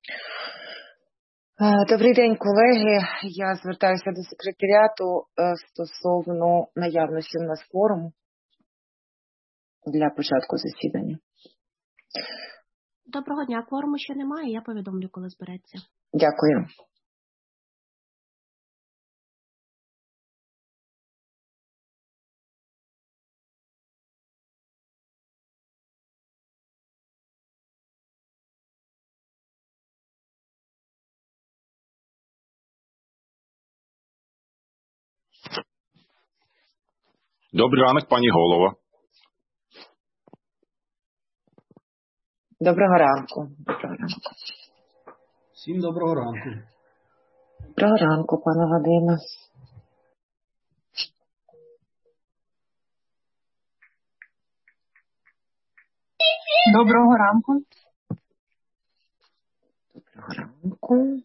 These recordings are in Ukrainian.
Добрий день, колеги. Я звертаюся до секретаріату стосовно наявності в нас кворуму для початку засідання. Доброго дня. Кворуму ще немає, я повідомлю, коли збереться. Дякую. Добрий ранок, пані голова. Доброго ранку. Доброго ранку. Всім доброго ранку. Доброго ранку, пане Вадиме. Доброго ранку. Доброго ранку.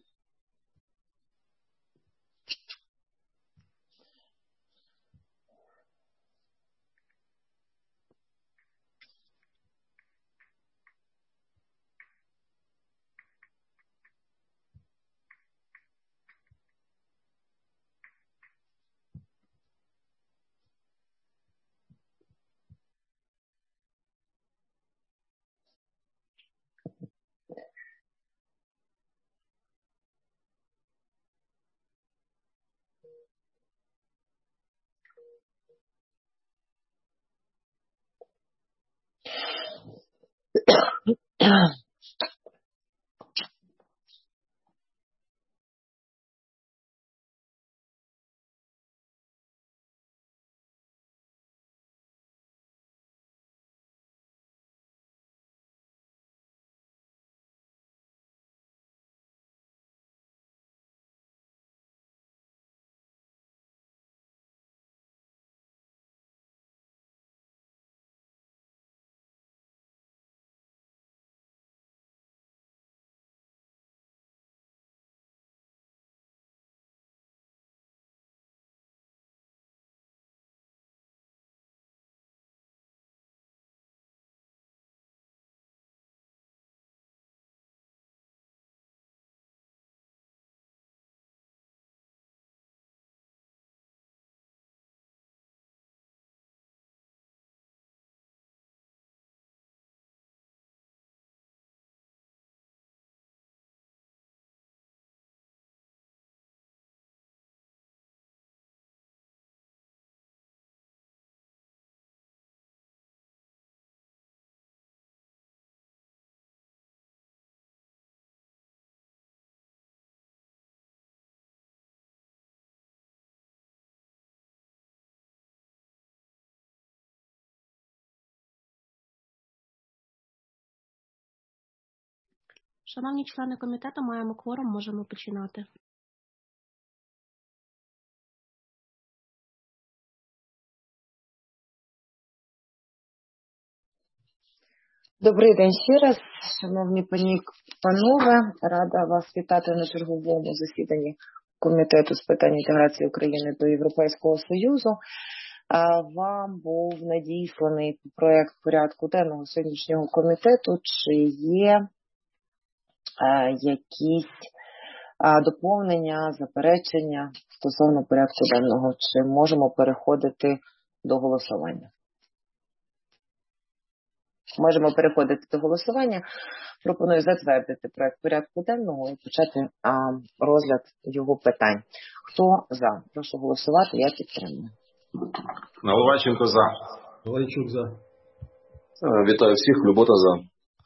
Шановні члени комітету, маємо кворум, можемо починати. Добрий день ще раз, шановні пані панове. Рада вас вітати на черговому засіданні Комітету з питань інтеграції України до Європейського Союзу. Вам був надісланий проєкт порядку денного сьогоднішнього комітету. Чи є якісь доповнення, заперечення стосовно порядку денного? Чи можемо переходити до голосування? Можемо переходити до голосування. Пропоную затвердити проєкт порядку денного і почати розгляд його питань. Хто за? Прошу голосувати, я підтримую. Наливайченко за. Галайчук за. Вітаю всіх, Любота за.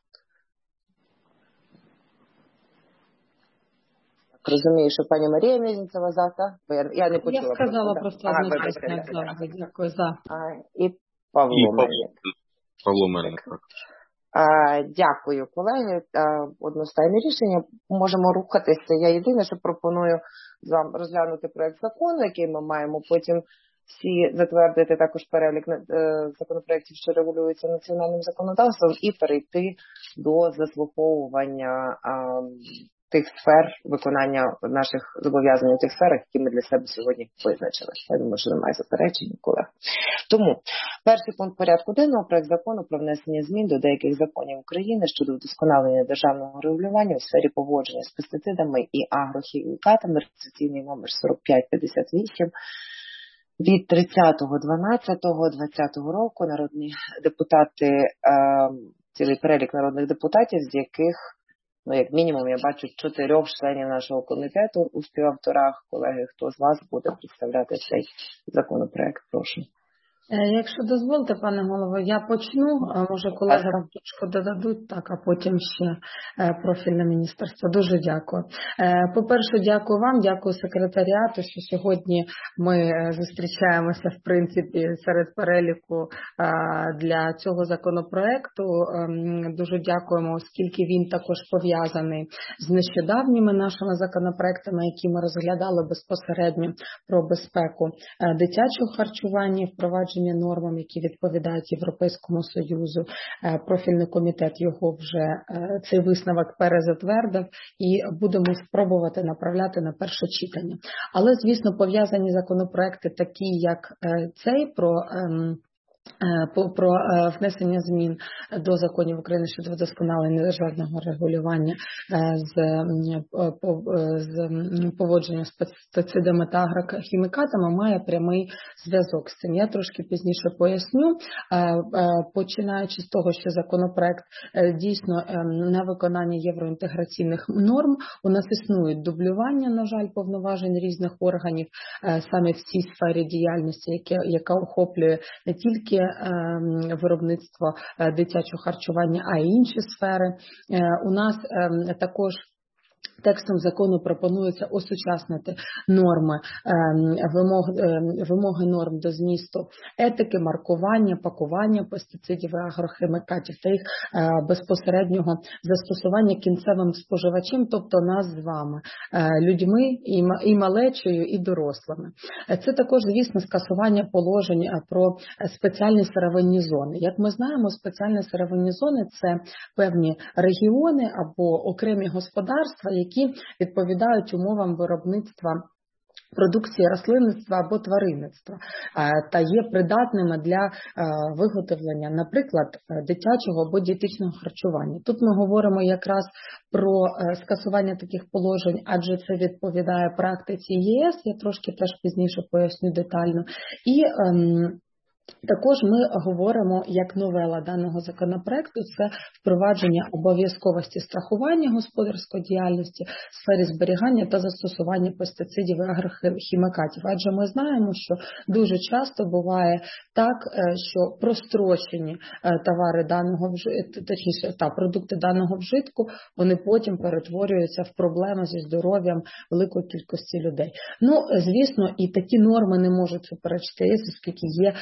Розумію, що пані Марія Мізінцева за, так? Я не почула. Я сказала просто одночасно, як завжди. Дякую за. І Павло Мельник. Павло Мельник, так. Дякую, колеги. Одностайне рішення. Можемо рухатися. Я єдине, що пропоную вам розглянути проект закону, який ми маємо потім всі затвердити також перелік законопроєктів, що регулюються національним законодавством, і перейти до заслуховування тих сфер виконання наших зобов'язань у тих сферах, які ми для себе сьогодні визначили. Я думаю, що немає заперечень, колег. Тому перший пункт порядку денного – проект закону про внесення змін до деяких законів України щодо вдосконалення державного регулювання у сфері поводження з пестицидами і агрохімікатами, реєстраційний номер 4558. Від 30.12.2020 року народні депутати, цілий перелік народних депутатів, з яких, як мінімум, я бачу 4 членів нашого комітету у співавторах. Колеги, хто з вас буде представляти цей законопроект? Прошу. Якщо дозволите, пане голово, я почну, а може колеги трошки додадуть, так, а потім ще профільне міністерство. Дуже дякую. По-перше, дякую вам, дякую секретаріату, що сьогодні ми зустрічаємося, в принципі, серед переліку для цього законопроекту. Дуже дякуємо, оскільки він також пов'язаний з нещодавніми нашими законопроектами, які ми розглядали безпосередньо про безпеку дитячого харчування, впровадження нормам, які відповідають Європейському Союзу. Профільний комітет його вже, цей висновок перезатвердив, і будемо спробувати направляти на перше читання. Але, звісно, пов'язані законопроекти такі, як цей, про внесення змін до законів України щодо вдосконалення державного регулювання з поводженням з пестицидами та агрохімікатами має прямий зв'язок з цим. Я трошки пізніше поясню, починаючи з того, що законопроект дійсно на виконання євроінтеграційних норм. У нас існують дублювання, на жаль, повноважень різних органів саме в цій сфері діяльності, яка охоплює не тільки виробництво дитячого харчування, а й інші сфери. У нас також текстом закону пропонується осучаснити норми, вимоги норм до змісту етики, маркування, пакування пестицидів і агрохімікатів та їх безпосереднього застосування кінцевим споживачем, тобто нас з вами, людьми і малечею, і дорослими. Це також, звісно, скасування положень про спеціальні сировинні зони. Як ми знаємо, спеціальні сировинні зони – це певні регіони або окремі господарства, які відповідають умовам виробництва продукції рослинництва або тваринництва та є придатними для виготовлення, наприклад, дитячого або дієтичного харчування. Тут ми говоримо якраз про скасування таких положень, адже це відповідає практиці ЄС, я трошки теж пізніше поясню детально. І також ми говоримо, як новела даного законопроекту, це впровадження обов'язковості страхування господарської діяльності в сфері зберігання та застосування пестицидів і агрохімікатів. Адже ми знаємо, що дуже часто буває так, що прострочені товари даного вжитку, точніше, продукти даного вжитку, вони потім перетворюються в проблеми зі здоров'ям великої кількості людей. Звісно, і такі норми не можуть суперечити ЄС, оскільки є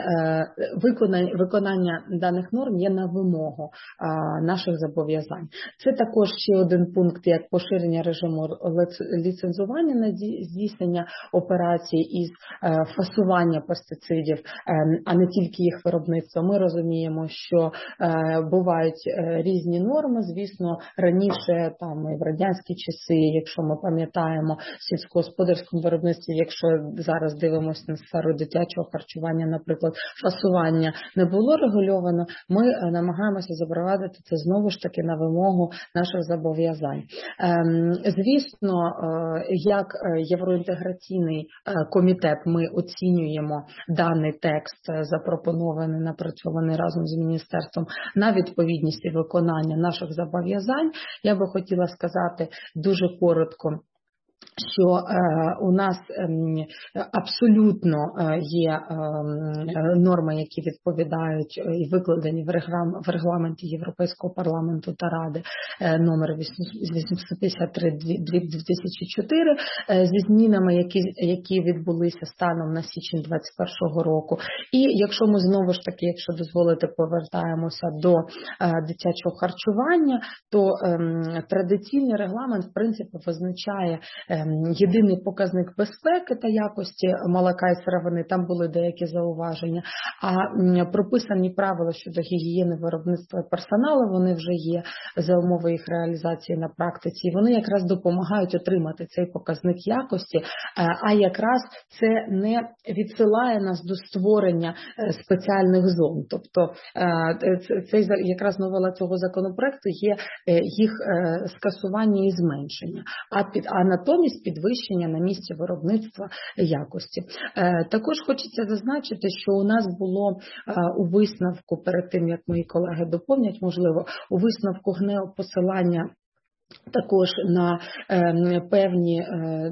виконання даних норм є на вимогу наших зобов'язань. Це також ще один пункт, як поширення режиму ліцензування на здійснення операцій із фасування пестицидів, а не тільки їх виробництво. Ми розуміємо, що бувають різні норми. Звісно, раніше, в радянські часи, якщо ми пам'ятаємо, в сільськогосподарському виробництві, якщо зараз дивимося на сферу дитячого харчування, наприклад, фасування не було регульовано, ми намагаємося запровадити це знову ж таки на вимогу наших зобов'язань. Звісно, як євроінтеграційний комітет ми оцінюємо даний текст, запропонований, напрацьований разом з міністерством, на відповідність і виконання наших зобов'язань. Я би хотіла сказати дуже коротко, що у нас абсолютно є норми, які відповідають і викладені в регламенті Європейського парламенту та Ради номер 853/2004 зі змінами, які відбулися станом на січень 2021 року. І якщо ми знову ж таки, якщо дозволите, повертаємося до дитячого харчування, то традиційний регламент, в принципі, визначає єдиний показник безпеки та якості молока і сировини, там були деякі зауваження, а прописані правила щодо гігієни виробництва і персоналу, вони вже є за умови їх реалізації на практиці, і вони якраз допомагають отримати цей показник якості, а якраз це не відсилає нас до створення спеціальних зон. Тобто це якраз новела цього законопроекту є їх скасування і зменшення, а натомість підвищення на місці виробництва якості. Також хочеться зазначити, що у нас було у висновку, перед тим, як мої колеги доповнять, можливо, у висновку ГНЕУ посилання також на певні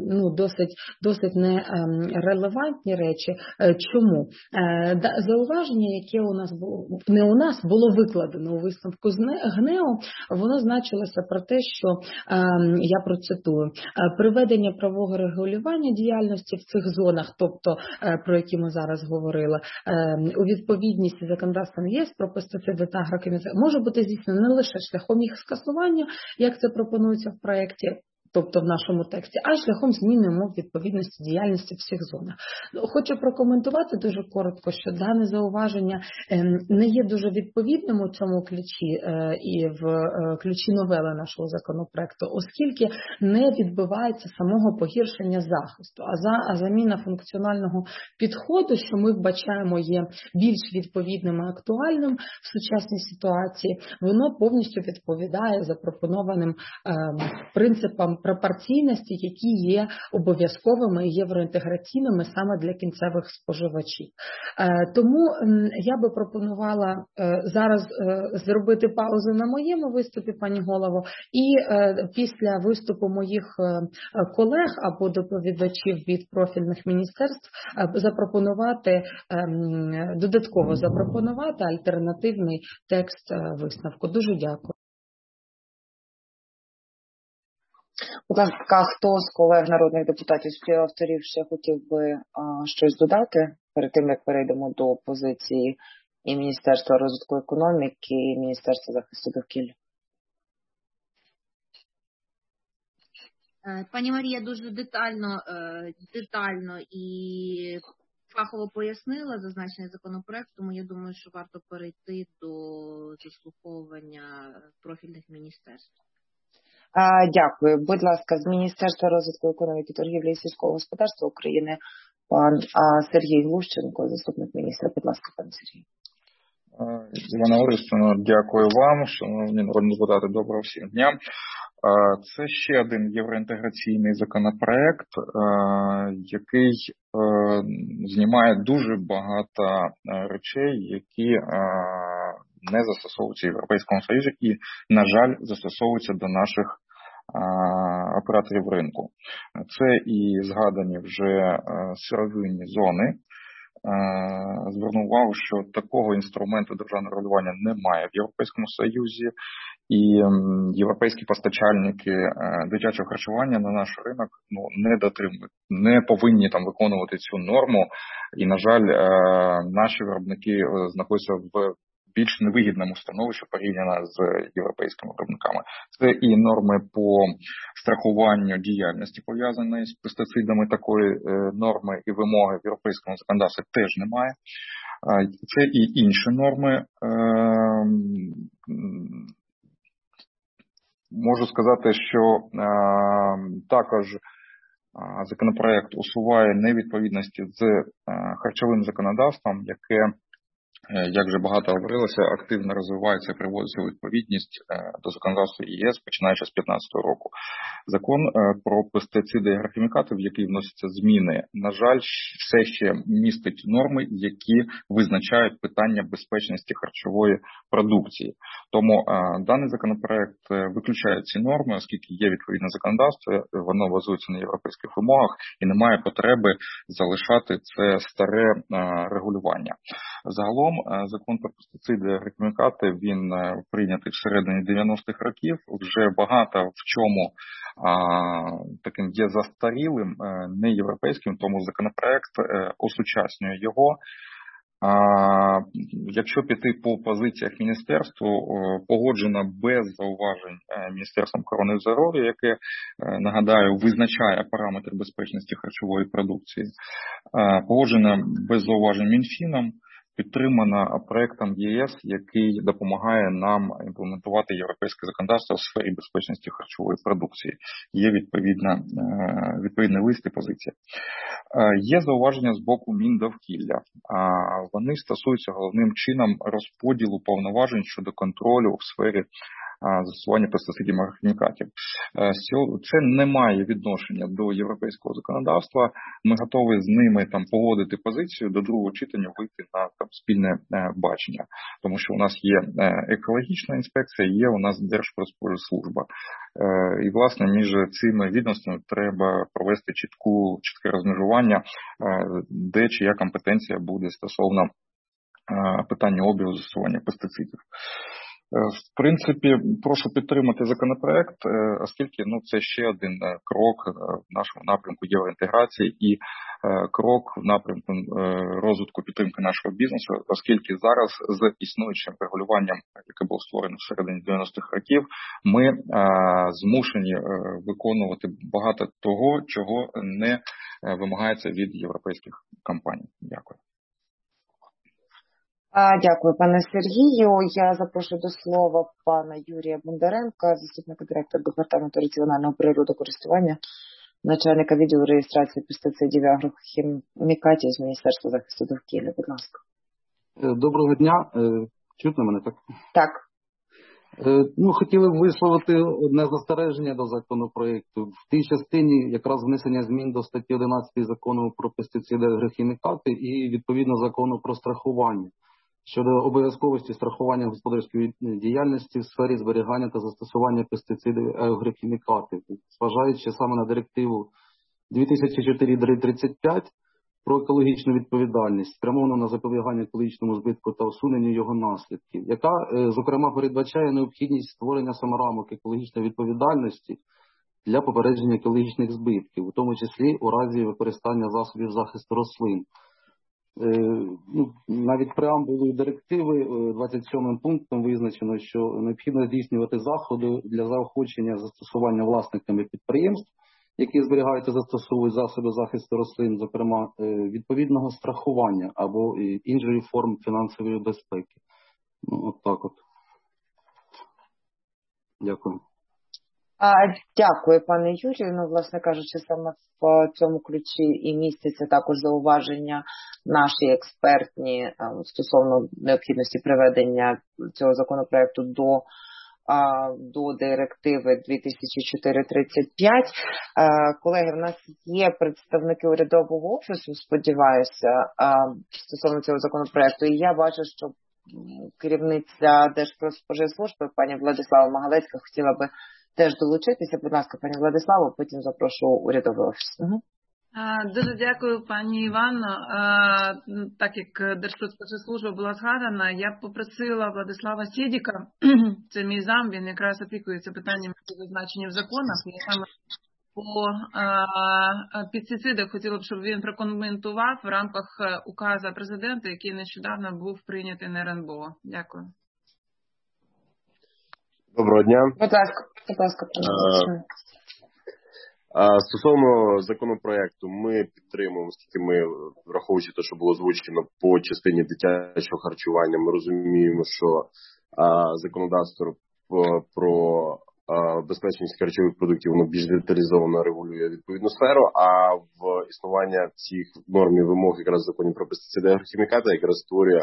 досить нерелевантні речі. Чому? Зауваження, яке у нас було викладено у висновку ГНЕУ, воно значилося про те, що, я процитую, приведення правового регулювання діяльності в цих зонах, тобто про які ми зараз говорили, у відповідність із законодавством ЄС про пестициди та агрохімікати може бути здійснено не лише шляхом їх скасування, як це пропонується в проєкті, тобто в нашому тексті, а шляхом зміни умов відповідності діяльності в всіх зонах. Хочу прокоментувати дуже коротко, що дане зауваження не є дуже відповідним у цьому ключі і в ключі новели нашого законопроекту, оскільки не відбувається самого погіршення захисту, а заміна функціонального підходу, що ми вбачаємо є більш відповідним і актуальним в сучасній ситуації, воно повністю відповідає запропонованим принципам пропорційності, які є обов'язковими і євроінтеграційними саме для кінцевих споживачів. Тому я би пропонувала зараз зробити паузу на моєму виступі, пані голово, і після виступу моїх колег або доповідачів від профільних міністерств додатково запропонувати альтернативний текст висновку. Дуже дякую. Будь ласка, хто з колег народних депутатів, співавторів ще хотів би щось додати перед тим, як перейдемо до позиції і Міністерства розвитку економіки, і Міністерства захисту довкілля? Пані Марія дуже детально і фахово пояснила зазначений законопроект, тому я думаю, що варто перейти до заслуховування профільних міністерств. Дякую. Будь ласка, з Міністерства розвитку економіки, торгівлі і сільського господарства України пан Сергій Глущенко, заступник міністра. Будь ласка, пане Сергій. Івана Орестівна, дякую вам, шановні народні депутати, доброго всім дня. Це ще один євроінтеграційний законопроект, який знімає дуже багато речей, які не застосовуються в Європейському Союзі і, на жаль, застосовуються до наших операторів ринку. Це і згадані вже сировинні зони. Звернув увагу, що такого інструменту державного регулювання немає в Європейському Союзі, і європейські постачальники дитячого харчування на наш ринок не повинні там виконувати цю норму, і, на жаль, наші виробники знаходяться в більш невигідному становищі порівняно з європейськими виробниками. Це і норми по страхуванню діяльності, пов'язаної з пестицидами, такої норми і вимоги в європейському законодавстві теж немає. Це і інші норми. Можу сказати, що також законопроект усуває невідповідності з харчовим законодавством, яке, як вже багато говорилося, активно розвивається і приводиться у відповідність до законодавства ЄС, починаючи з 2015 року. Закон про пестициди і агрохімікати, в який вносяться зміни, на жаль, все ще містить норми, які визначають питання безпечності харчової продукції. Тому даний законопроект виключає ці норми, оскільки є відповідне законодавство, воно базується на європейських вимогах і немає потреби залишати це старе регулювання. Загалом закон про пестициди і агрохімікати, він прийнятий всередині 90-х років, вже багато в чому таким є застарілим, не європейським, тому законопроект осучаснює його Якщо піти по позиціях міністерства, погоджено без зауважень Міністерством охорони здоров'я, яке, нагадаю, визначає параметри безпечності харчової продукції. Погоджено без зауважень Мінфіном, підтримана проектом ЄС, який допомагає нам імплементувати європейське законодавство в сфері безпечності харчової продукції. Є відповідний лист і позиція. Є зауваження з боку Міндовкілля. Вони стосуються головним чином розподілу повноважень щодо контролю в сфері застосування пестицидів і агрохімікатів. Це не має відношення до європейського законодавства. Ми готові з ними погодити позицію, до другого читання вийти на спільне бачення. Тому що у нас є екологічна інспекція, є у нас Держпродспоживслужба. І, власне, між цими відомствами треба провести чітке розмежування, де чия компетенція буде стосовно питання обігу застосування пестицидів. В принципі, прошу підтримати законопроект, оскільки це ще один крок в нашому напрямку євроінтеграції і крок в напрямку розвитку підтримки нашого бізнесу, оскільки зараз з існуючим регулюванням, яке було створено в середині 90-х років, ми змушені виконувати багато того, чого не вимагається від європейських компаній. Дякую. Дякую, пане Сергію. Я запрошую до слова пана Юрія Бондаренка, заступника директора Департаменту раціонального природокористування, начальника відділу реєстрації пестицидів і агрохімікатів з Міністерства захисту довкілля. Будь ласка. Доброго дня. Чутно мене, так? Так. Хотіли б висловити одне застереження до законопроекту. В тій частині якраз внесення змін до статті 11 Закону про пестициди і агрохімікати і, відповідно, Закону про страхування щодо обов'язковості страхування господарської діяльності в сфері зберігання та застосування пестицидів і агрохімікатів, зважаючи саме на директиву 2004/35 про екологічну відповідальність, спрямовану на запобігання екологічному збитку та усуненню його наслідків, яка, зокрема, передбачає необхідність створення саморамок екологічної відповідальності для попередження екологічних збитків, у тому числі у разі використання засобів захисту рослин. Навіть преамбулою директиви 27 пунктом визначено, що необхідно здійснювати заходи для заохочення застосування власниками підприємств, які зберігають та застосовують засоби захисту рослин, зокрема відповідного страхування або іншої форм фінансової безпеки. Так. Дякую. Дякую, пане Юрію. Власне кажучи, саме в цьому ключі і містяться також зауваження наші експертні стосовно необхідності приведення цього законопроекту до директиви 2004/35. Колеги, в нас є представники урядового офісу, сподіваюся, стосовно цього законопроекту. І я бачу, що керівниця Держпродспоживслужби, пані Владислава Магалецька, хотіла би теж долучитися. Будь ласка, пані Владиславо, потім запрошу урядовий офіс. Дуже дякую, пані Іванно. Так як Держпродспоживслужба була згадана, я б попросила Владислава Сєдіка, це мій зам, він якраз опікується питаннями, які зазначені в законах. Я саме по пестицидах хотіла б, щоб він прокоментував в рамках указу президента, який нещодавно був прийнятий на РНБО. Дякую. Доброго дня. Будь ласка, пане. Стосовно законопроекту, ми підтримуємо, оскільки ми, враховуючи те, що було озвучено по частині дитячого харчування, ми розуміємо, що законодавство про безпечність харчових продуктів, воно більш деталізовано регулює відповідну сферу, а в існування цих норм і вимог якраз в законі про пестициди і агрохімікати якраз створює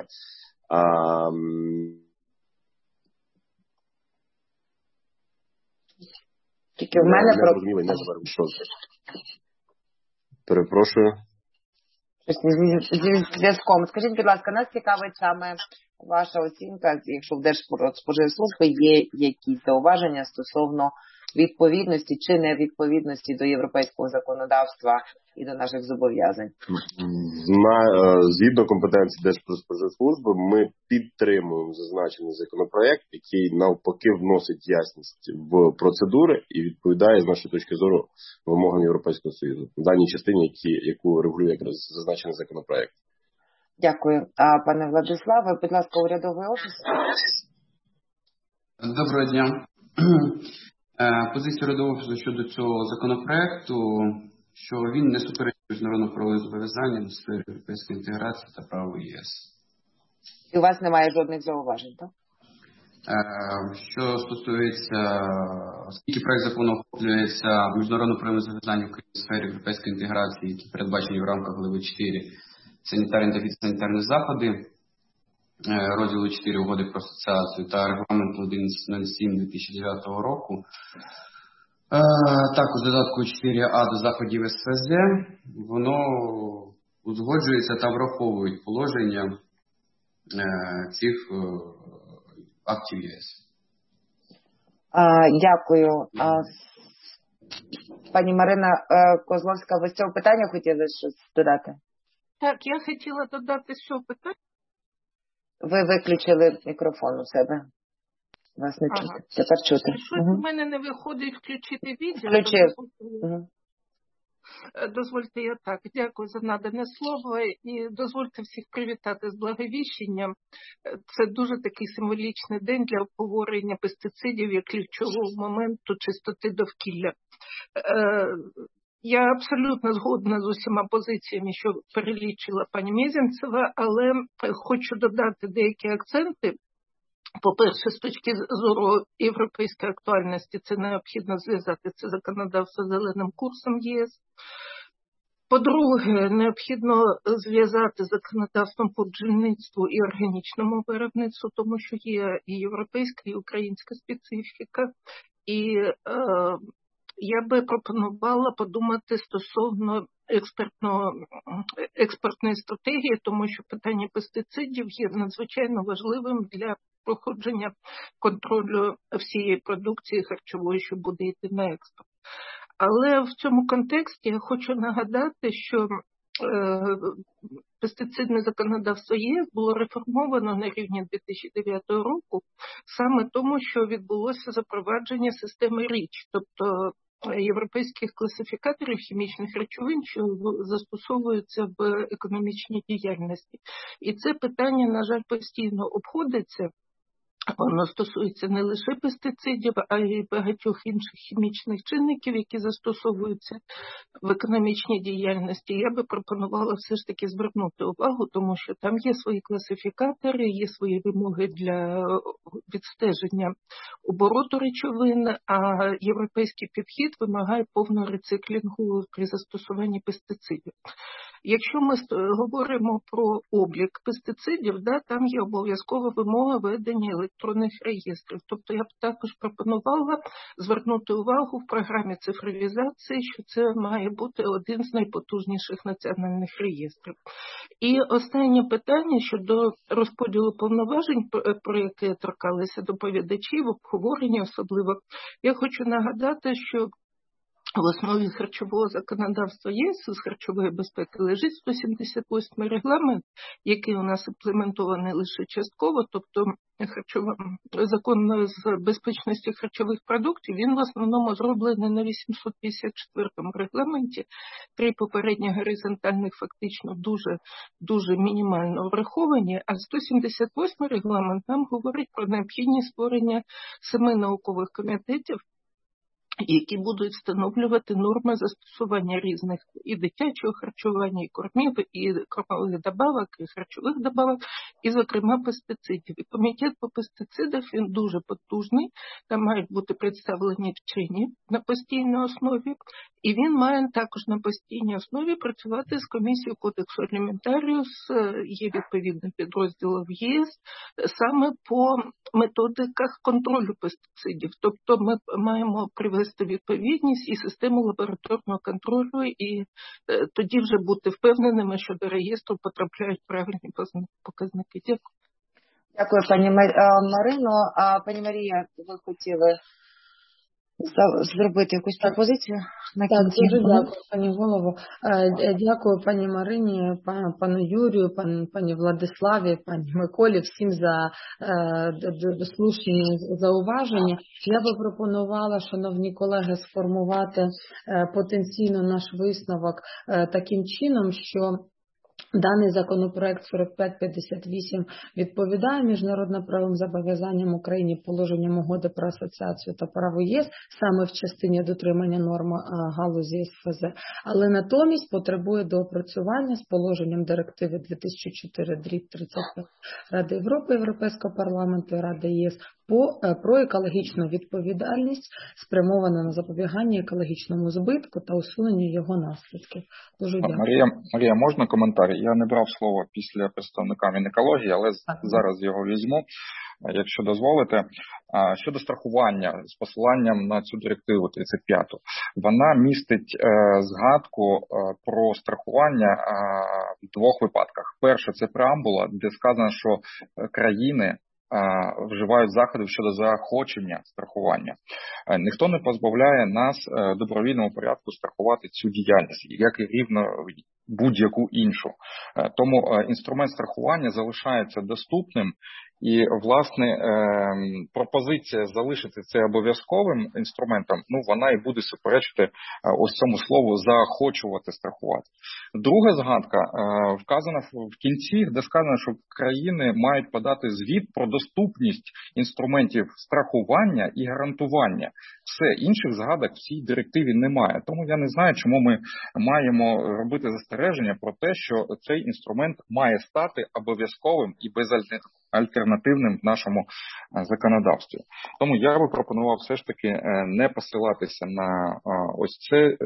тільки в мене зрозуміло, не заберемо, що перепрошую. Зі зв'язком. Скажіть, будь ласка, нас цікавить саме ваша оцінка, якщо в Держпродспоживслужбі є якісь зауваження стосовно відповідності чи невідповідності до європейського законодавства і до наших зобов'язань? Згідно компетенції Держпродспоживслужби, ми підтримуємо зазначений законопроект, який навпаки вносить ясність в процедури і відповідає, з нашої точки зору, вимогам Європейського Союзу в даній частині, яку регулює якраз зазначений законопроект. Дякую. Пане Владиславе, будь ласка, урядовий офіс. Доброго дня. Позиція урядового офісу щодо цього законопроекту, що він не суперечить міжнародно-правовим зобов'язанням у сфері європейської інтеграції та права ЄС. І у вас немає жодних зауважень, так? Що стосується, оскільки проект закону охоплюється міжнародно-правовим зобов'язанням у сфері європейської інтеграції, які передбачені в рамках глави 4 санітарні та фітосанітарні заходи, розділу 4 угоди про асоціацію та регламенту 1107/2009 року, також додатку 4А до заходів СФЗ, воно узгоджується та враховує положення цих актів ЄС. Дякую. Пані Марина Козловська, ви з цього питання хотіли щось додати? Так, я хотіла додати з цього питання. Ви виключили мікрофон у себе. Вас не чути. Тепер чути. Щось у мене не виходить включити відео. Включив. Дозвольте я так. Дякую за надане слово і дозвольте всіх привітати з Благовіщенням. Це дуже такий символічний день для обговорення пестицидів як ключового моменту чистоти довкілля. Я абсолютно згодна з усіма позиціями, що перелічила пані Мезенцева, але хочу додати деякі акценти. По-перше, з точки зору європейської актуальності, це необхідно зв'язати це законодавство з зеленим курсом ЄС. По-друге, необхідно зв'язати законодавством по бджільництву і органічному виробництву, тому що є і європейська, і українська специфіка. І я би пропонувала подумати стосовно експортної стратегії, тому що питання пестицидів є надзвичайно важливим для проходження контролю всієї продукції харчової, що буде йти на експорт. Але в цьому контексті я хочу нагадати, що пестицидне законодавство ЄС було реформовано на рівні 2009 року саме тому, що відбулося запровадження системи РІЧ, тобто європейських класифікаторів хімічних речовин, що застосовуються в економічній діяльності. І це питання, на жаль, постійно обходиться. Воно стосується не лише пестицидів, а й багатьох інших хімічних чинників, які застосовуються в економічній діяльності. Я би пропонувала все ж таки звернути увагу, тому що там є свої класифікатори, є свої вимоги для відстеження обороту речовин, а європейський підхід вимагає повного рециклінгу при застосуванні пестицидів. Якщо ми говоримо про облік пестицидів, там є обов'язкова вимога ведення електронних реєстрів. Тобто я б також пропонувала звернути увагу в програмі цифровізації, що це має бути один з найпотужніших національних реєстрів. І останнє питання щодо розподілу повноважень, про яке торкалися доповідачі в обговоренні особливо. Я хочу нагадати, що в основі харчового законодавства ЄС з харчової безпеки лежить 178 регламент, який у нас імплементований лише частково, тобто закон з безпечності харчових продуктів, він в основному зроблений на 854 регламенті, 3 попередні горизонтальних фактично дуже мінімально враховані, а 178 регламент нам говорить про необхідність створення 7 наукових комітетів, які будуть встановлювати норми застосування різних і дитячого харчування, і кормів, і кормових добавок, і харчових добавок, і, зокрема, пестицидів. І комітет по пестицидах, він дуже потужний, там мають бути представлені вчені на постійній основі, і він має також на постійній основі працювати з комісією Кодексу Аліментаріус, є відповідний підрозділ в ЄС, саме по методиках контролю пестицидів. Тобто ми маємо привести відповідність і систему лабораторного контролю, і тоді вже бути впевненими, що до реєстру потрапляють правильні показники. Дякую. Дякую, пані Марино. А пані Марія, ви хотіли зробити якусь пропозицію? Так, дуже дякую, пані голово. Дякую пані Марині, пану Юрію, пані Владиславі, пані Миколі, всім за слушні зауваження. Я би пропонувала, шановні колеги, сформувати потенційно наш висновок таким чином, що Даний законопроект 4558 відповідає міжнародно-правовим зобов'язанням України, положенням угоди про асоціацію та право ЄС саме в частині дотримання норм галузі СФЗ, але натомість потребує доопрацювання з положенням директиви 2004/35 Ради Європи, Європейського парламенту і Ради ЄС про екологічну відповідальність, спрямовану на запобігання екологічному збитку та усунення його наслідків. Дуже дякую. Марія, можна коментар? Я не брав слово після представника Мінекології, але зараз його візьму, якщо дозволите. Щодо страхування, з посиланням на цю директиву 35-ту, вона містить згадку про страхування в двох випадках. Перше, це преамбула, де сказано, що країни вживають заходи щодо заохочення страхування. Ніхто не позбавляє нас в добровільному порядку страхувати цю діяльність, як і рівно будь-яку іншу. Тому інструмент страхування залишається доступним. І, власне, пропозиція залишити це обов'язковим інструментом, вона і буде суперечити ось цьому слову «заохочувати страхувати». Друга згадка вказана в кінці, де сказано, що країни мають подати звіт про доступність інструментів страхування і гарантування. Все, інших згадок в цій директиві немає. Тому я не знаю, чому ми маємо робити застереження про те, що цей інструмент має стати обов'язковим і безальтернативним в нашому законодавстві. Тому я би пропонував все ж таки не посилатися на ось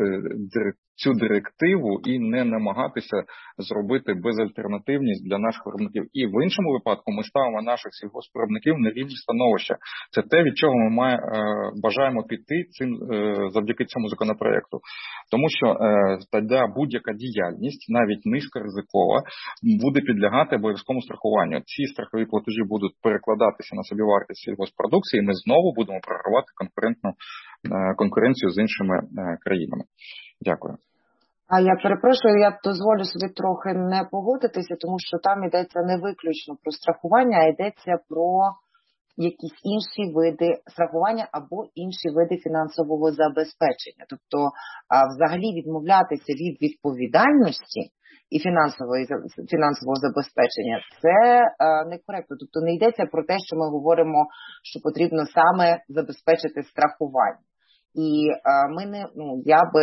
цю директиву і не намагатися зробити безальтернативність для наших виробників. І в іншому випадку ми ставимо наших сільгоспвиробників на рівні становища. Це те, від чого ми бажаємо піти завдяки цьому законопроекту. Тому що тоді будь-яка діяльність, навіть низькоризикова, буде підлягати обов'язковому страхуванню. Ці страхові платежі будуть перекладатися на собівартість сільгоспродукції, і ми знову будемо програвати конкуренцію з іншими країнами. Дякую. А я перепрошую, я дозволю собі трохи не погодитися, тому що там йдеться не виключно про страхування, а йдеться про якісь інші види страхування або інші види фінансового забезпечення. Тобто, взагалі відмовлятися від відповідальності і фінансового забезпечення – це некоректно. Тобто не йдеться про те, що ми говоримо, що потрібно саме забезпечити страхування. І ми не, я би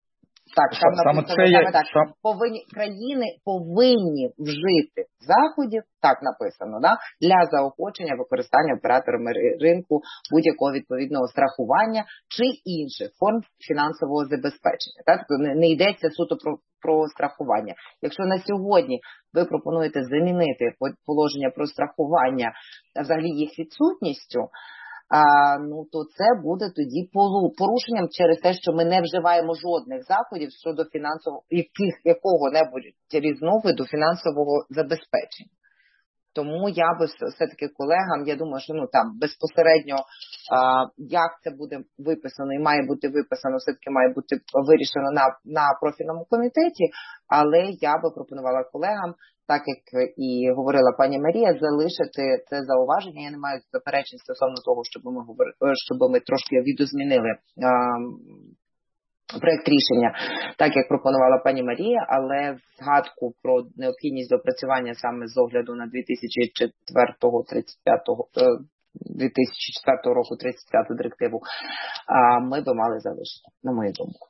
там написано, країни повинні вжити заходів, так написано, для заохочення використання операторами ринку будь-якого відповідного страхування чи інших форм фінансового забезпечення. Тобто не йдеться суто про страхування. Якщо на сьогодні ви пропонуєте замінити положення про страхування взагалі їх відсутністю, то це буде тоді порушенням через те, що ми не вживаємо жодних заходів щодо якого-небудь різновиду фінансового забезпечення. Тому я би все-таки колегам, я думаю, що там безпосередньо, як це буде виписано і має бути виписано, все-таки має бути вирішено на профільному комітеті, але я би пропонувала колегам, так як і говорила пані Марія, залишити це зауваження. Я не маю заперечень стосовно того, щоб ми трошки відозмінили проєкт рішення, так як пропонувала пані Марія, але згадку про необхідність допрацювання саме з огляду на 2004 року 35-ту директиву ми би мали залишити, на мою думку.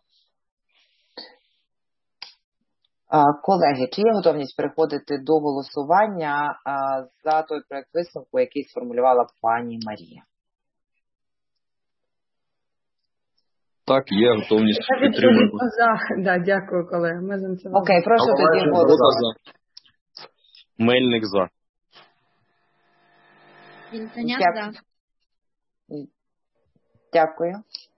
Колеги, чи є готовність переходити до голосування за той проект висновку, який сформулювала пані Марія? Так, є готовність підтримувати. Дякую, колеги. Окей, прошу тоді голосувати. Мельник за. Вінтоняк за. Дякую.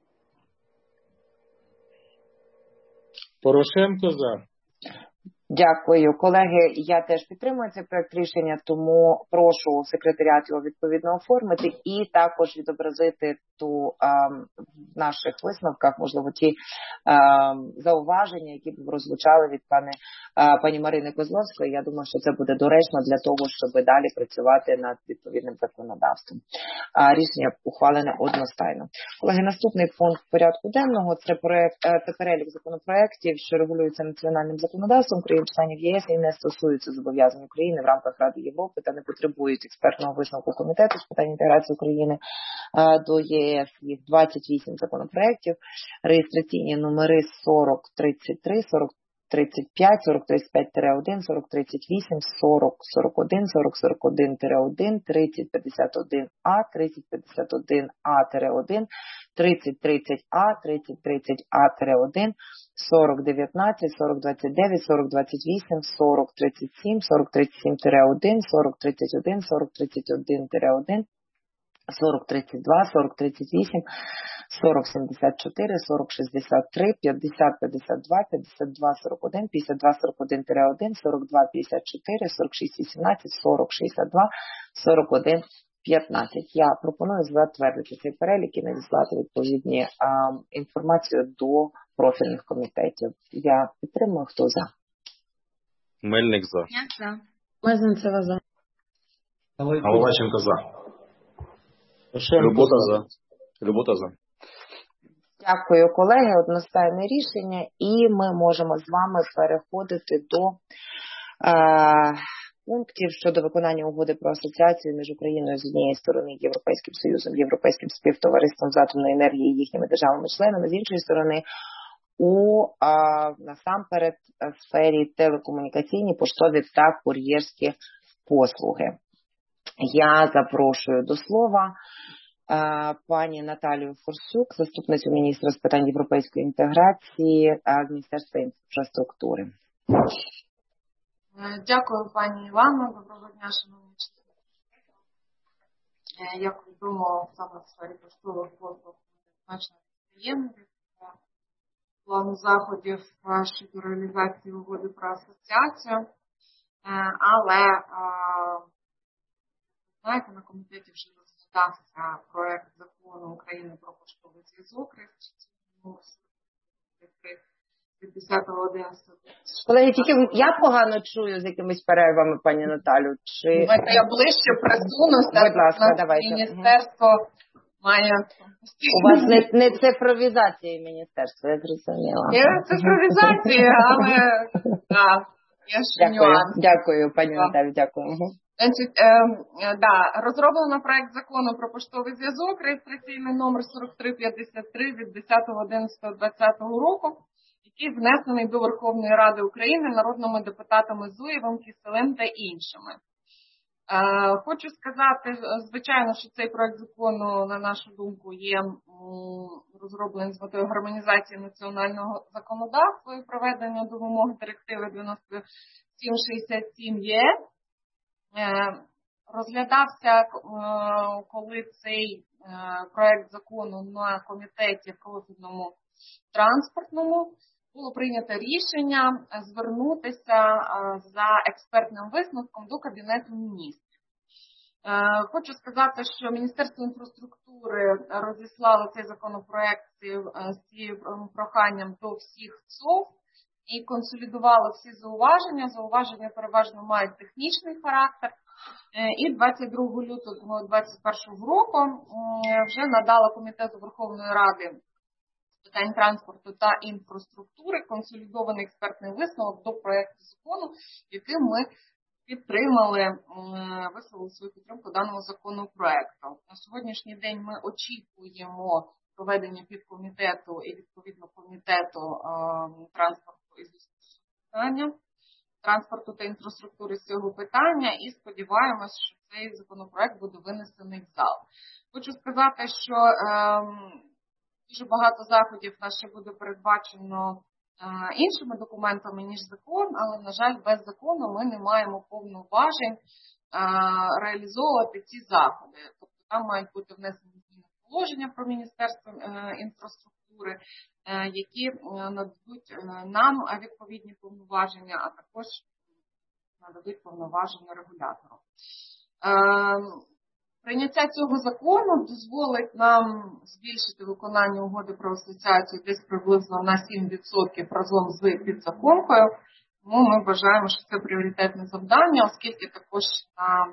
Порошенко за. Дякую. Колеги, я теж підтримую цей проект рішення, тому прошу секретаріат його відповідно оформити і також відобразити в наших висновках, можливо, ті зауваження, які б розвучали від пані Марини Козловської. Я думаю, що це буде доречно для того, щоб далі працювати над відповідним законодавством. Рішення ухвалене одностайно. Колеги, наступний пункт порядку денного – це перелік законопроєктів, що регулюються національним законодавством країн-членів ЄС і не стосуються зобов'язань України в рамках Ради Європи та не потребують експертного висновку Комітету з питань інтеграції України до ЄС. Їх 28 законопроєктів, реєстраційні номери 4033, 4035, 4035-1, 4038, 4041, 4041-1, 3051А, 3051А-1, 3030А, 3030А-1, 4019, 4029, 4028, 4037, 4037-1, 4031, 4031-1, 4032, 4038, 4074, 4063, 5052, 5241, 5241-1, 4254, 4618, 4062, 4115. Я пропоную затвердити цей перелік і надіслати відповідні інформацію до профільних комітетів. Я підтримую. Хто за? Мельник за. Я за. Мезенцева за. Головаченко за. Любота за. Дякую, колеги. Одностайне рішення. І ми можемо з вами переходити до пунктів щодо виконання угоди про асоціацію між Україною з однієї сторони, Європейським Союзом, Європейським співтовариством з атомної енергії і їхніми державами-членами, з іншої сторони, насамперед сфері телекомунікаційні, поштові та кур'єрські послуги. Я запрошую до слова пані Наталію Форсюк, заступницю міністра з питань європейської інтеграції з Міністерства інфраструктури. Дякую, пані Івано. Доброго дня, шановні члени. Як відомо, саме в сфері поштових послуг значно підприємств плану заходів щодо реалізації угоди про асоціацію. Але, знаєте, на комітеті вже розглядався проект закону України про поштовий зв'язок, від 10.11. Колеги, тільки я погано чую з якимись перервами, пані Наталю. Я ближче присунуся. Будь ласка, давайте. Міністерство має... У вас не цифровізація міністерства, я зрозуміла. Є цифровізація, але є ще нюанс. Дякую, пані Наталю, дякую. Значить, розроблено проект закону про поштовий зв'язок, реєстраційний номер 4353 від 10.11.2020 року, який внесений до Верховної Ради України народними депутатами Зуєвим, Киселем та іншими. Хочу сказати, звичайно, що цей проект закону, на нашу думку, є розроблений з метою гармонізації національного законодавства і проведення до вимог директиви 9767 ЄС. Розглядався, коли цей проект закону на комітеті профільному транспортному, було прийнято рішення звернутися за експертним висновком до Кабінету міністрів. Хочу сказати, що Міністерство інфраструктури розіслало цей законопроект з цим проханням до всіх ЦОВ і консолідувало всі зауваження. Зауваження переважно мають технічний характер. І 22 лютого 2021 року вже надала Комітету Верховної Ради з питань транспорту та інфраструктури консолідований експертний висновок до проекту закону, яким ми підтримали, висловили свою підтримку даному законопроекту. На сьогоднішній день ми очікуємо проведення підкомітету і відповідно комітету транспорту і транспорту та інфраструктури з цього питання і сподіваємось, що цей законопроект буде винесений в зал. Хочу сказати, що дуже багато заходів наше буде передбачено іншими документами, ніж закон, але, на жаль, без закону ми не маємо повноважень реалізовувати ці заходи. Тобто там мають бути внесені зміни в положення про Міністерство інфраструктури, які нададуть нам відповідні повноваження, а також нададуть повноваження регулятору. Прийняття цього закону дозволить нам збільшити виконання угоди про асоціацію десь приблизно на 7% разом з підзаконкою. Тому ми вважаємо, що це пріоритетне завдання, оскільки також на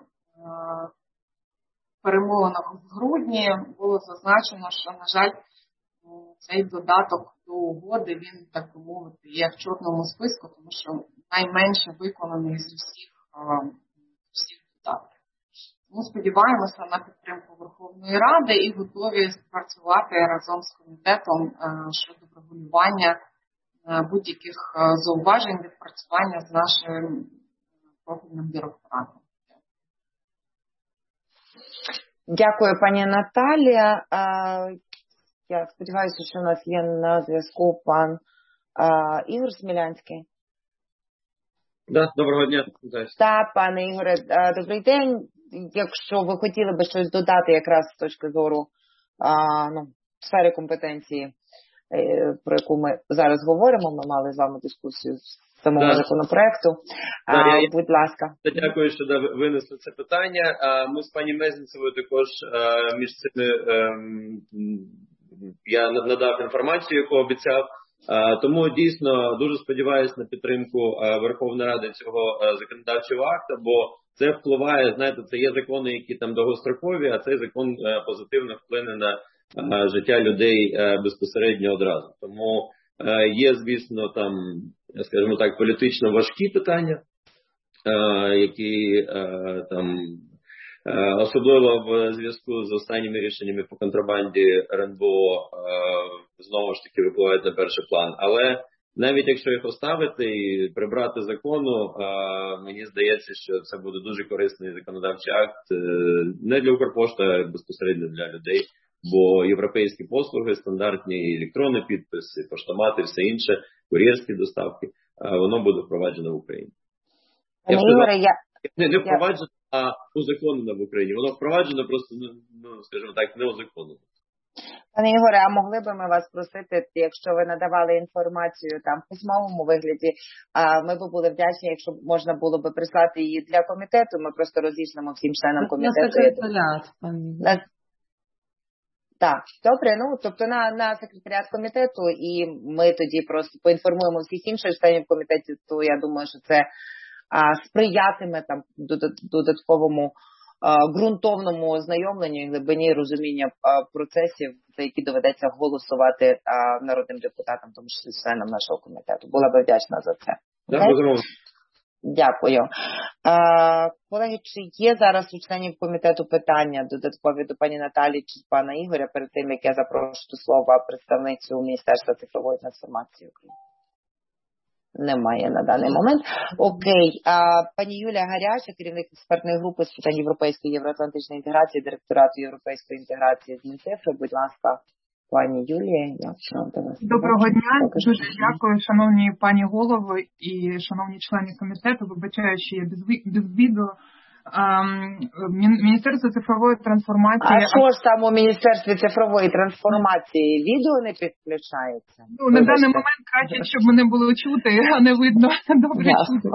перемовинах в грудні було зазначено, що, на жаль, цей додаток до угоди, він, так би мовити, є в чорному списку, тому що найменше виконаний з усіх додатків. Тому сподіваємося на підтримку Верховної Ради і готові спрацювати разом з комітетом щодо врегулювання будь-яких зауважень, відпрацювання з нашим профільним директоратом. Дякую, пані Наталія. Я сподіваюся, що у нас є на зв'язку пан Ігор Смілянський. Да, доброго дня. Так, пане Ігоре, добрий день. Якщо ви хотіли би щось додати якраз з точки зору сфери компетенції, про яку ми зараз говоримо, ми мали з вами дискусію з самого законопроекту. Будь ласка. Дякую, що винесли це питання. Ми з пані Мезенцевою також між цими я надав інформацію, яку обіцяв. Тому дійсно дуже сподіваюся на підтримку Верховної Ради цього законодавчого акту, бо це впливає, знаєте, це є закони, які там довгострокові, а цей закон позитивно вплине на життя людей безпосередньо одразу. Тому є, звісно, там, скажімо так, політично важкі питання, які там особливо в зв'язку з останніми рішеннями по контрабанді РНБО знову ж таки випливають на перший план. Але навіть якщо їх оставити і прибрати закону, мені здається, що це буде дуже корисний законодавчий акт не для Укрпошти, а безпосередньо для людей. Бо європейські послуги, стандартні електронні підписи, поштомати, все інше, кур'єрські доставки, воно буде впроваджено в Україні. Не впроваджено, а узаконено в Україні. Воно впроваджено просто, скажімо так, не узаконено. Пане Ігоре, а могли би ми вас просити, якщо ви надавали інформацію там в письмовому вигляді, ми б були вдячні, якщо можна було би прислати її для комітету, ми просто розійшлемо всім членам комітету. Так, добре, тобто на секретаріат комітету, і ми тоді просто поінформуємо всіх інших членів комітету, то я думаю, що це сприятиме там додатковому ґрунтовному ознайомленню і глибині розуміння процесів, за які доведеться голосувати народним депутатам, тому що членам нашого комітету. Була би вдячна за це. Дякую. Колеги, чи є зараз у членів комітету питання додаткові до пані Наталі чи пана Ігоря перед тим, як я запрошую до слова представницю Міністерства цифрової трансформації України? Немає на даний момент. Окей. Пані Юлія Гаряча, керівник експертної групи з питань європейської і євроатлантичної інтеграції, директорату європейської інтеграції з Мінцифри. Будь ласка, пані Юлія. Доброго дня. Дуже дякую, шановні пані голови і шановні члени комітету. Вибачаю, що я без відео. Міністерство цифрової трансформації... А що ж там у Міністерстві цифрової трансформації? Відео не підключається? На даний момент краще, щоб мене було чути, а не видно. Добре.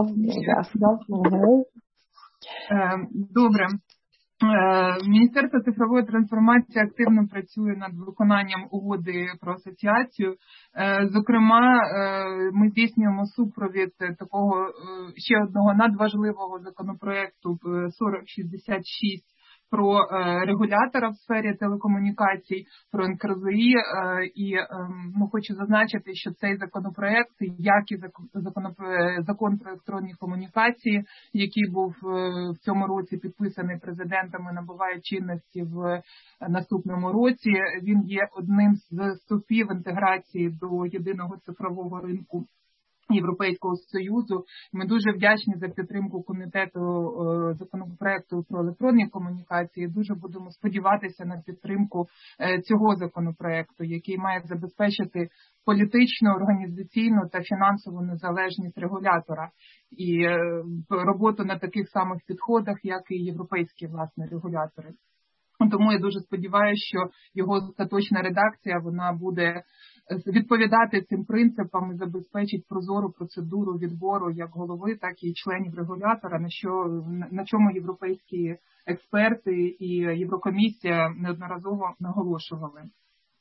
Добре. Міністерство цифрової трансформації активно працює над виконанням угоди про асоціацію. Зокрема, ми здійснюємо супровід такого ще одного надважливого законопроекту 4066 про регулятора в сфері телекомунікацій, про НКРЗІ, і хочу зазначити, що цей законопроект, як і закон про електронні комунікації, який був в цьому році підписаний президентом і набуває чинності в наступному році, він є одним з стовпів інтеграції до єдиного цифрового ринку Європейського Союзу. Ми дуже вдячні за підтримку комітету законопроекту про електронні комунікації. Дуже будемо сподіватися на підтримку цього законопроекту, який має забезпечити політичну, організаційну та фінансову незалежність регулятора і роботу на таких самих підходах, як і європейські, власне, регулятори. Тому я дуже сподіваюся, що його остаточна редакція, вона буде відповідати цим принципам і забезпечить прозору процедуру відбору як голови, так і членів регулятора, на чому європейські експерти і Єврокомісія неодноразово наголошували.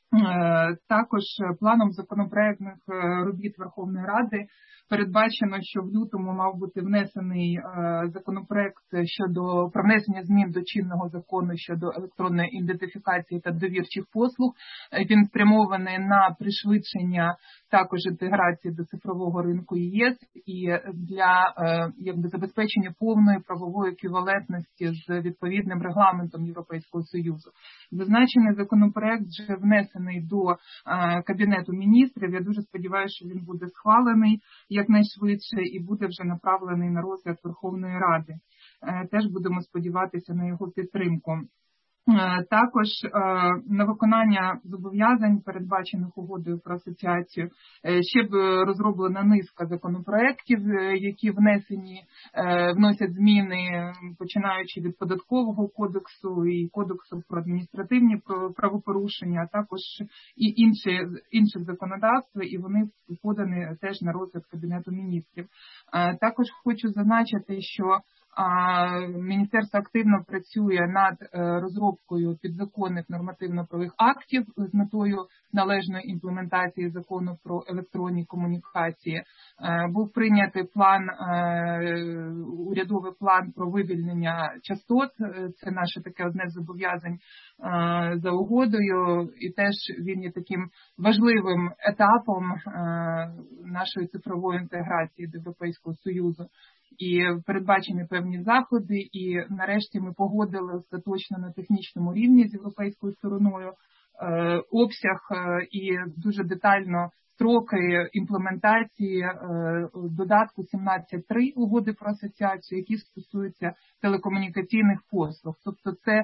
Також планом законопроектних робіт Верховної Ради передбачено, що в лютому мав бути внесений законопроект про внесення змін до чинного закону щодо електронної ідентифікації та довірчих послуг. Він спрямований на пришвидшення також інтеграції до цифрового ринку ЄС і для забезпечення повної правової еквівалентності з відповідним регламентом Європейського Союзу. Зазначений законопроект вже внесений до Кабінету міністрів. Я дуже сподіваюся, що він буде схвалений якнайшвидше і буде вже направлений на розгляд Верховної Ради. Теж будемо сподіватися на його підтримку. Також на виконання зобов'язань, передбачених угодою про асоціацію, ще б розроблена низка законопроєктів, які вносять зміни, починаючи від податкового кодексу і кодексу про адміністративні правопорушення, а також і інших законодавств, і вони подані теж на розгляд Кабінету міністрів. Також хочу зазначити, що Міністерство активно працює над розробкою підзаконних нормативно-правових актів з метою належної імплементації закону про електронні комунікації. Був прийнятий урядовий план про вивільнення частот. Це наше таке одне з зобов'язань за угодою, і теж він є таким важливим етапом нашої цифрової інтеграції до Європейського Союзу. І передбачені певні заходи, і нарешті ми погодили остаточно на технічному рівні з європейською стороною обсяг і дуже детально строки імплементації додатку 17.3 угоди про асоціацію, які стосуються телекомунікаційних послуг. Тобто це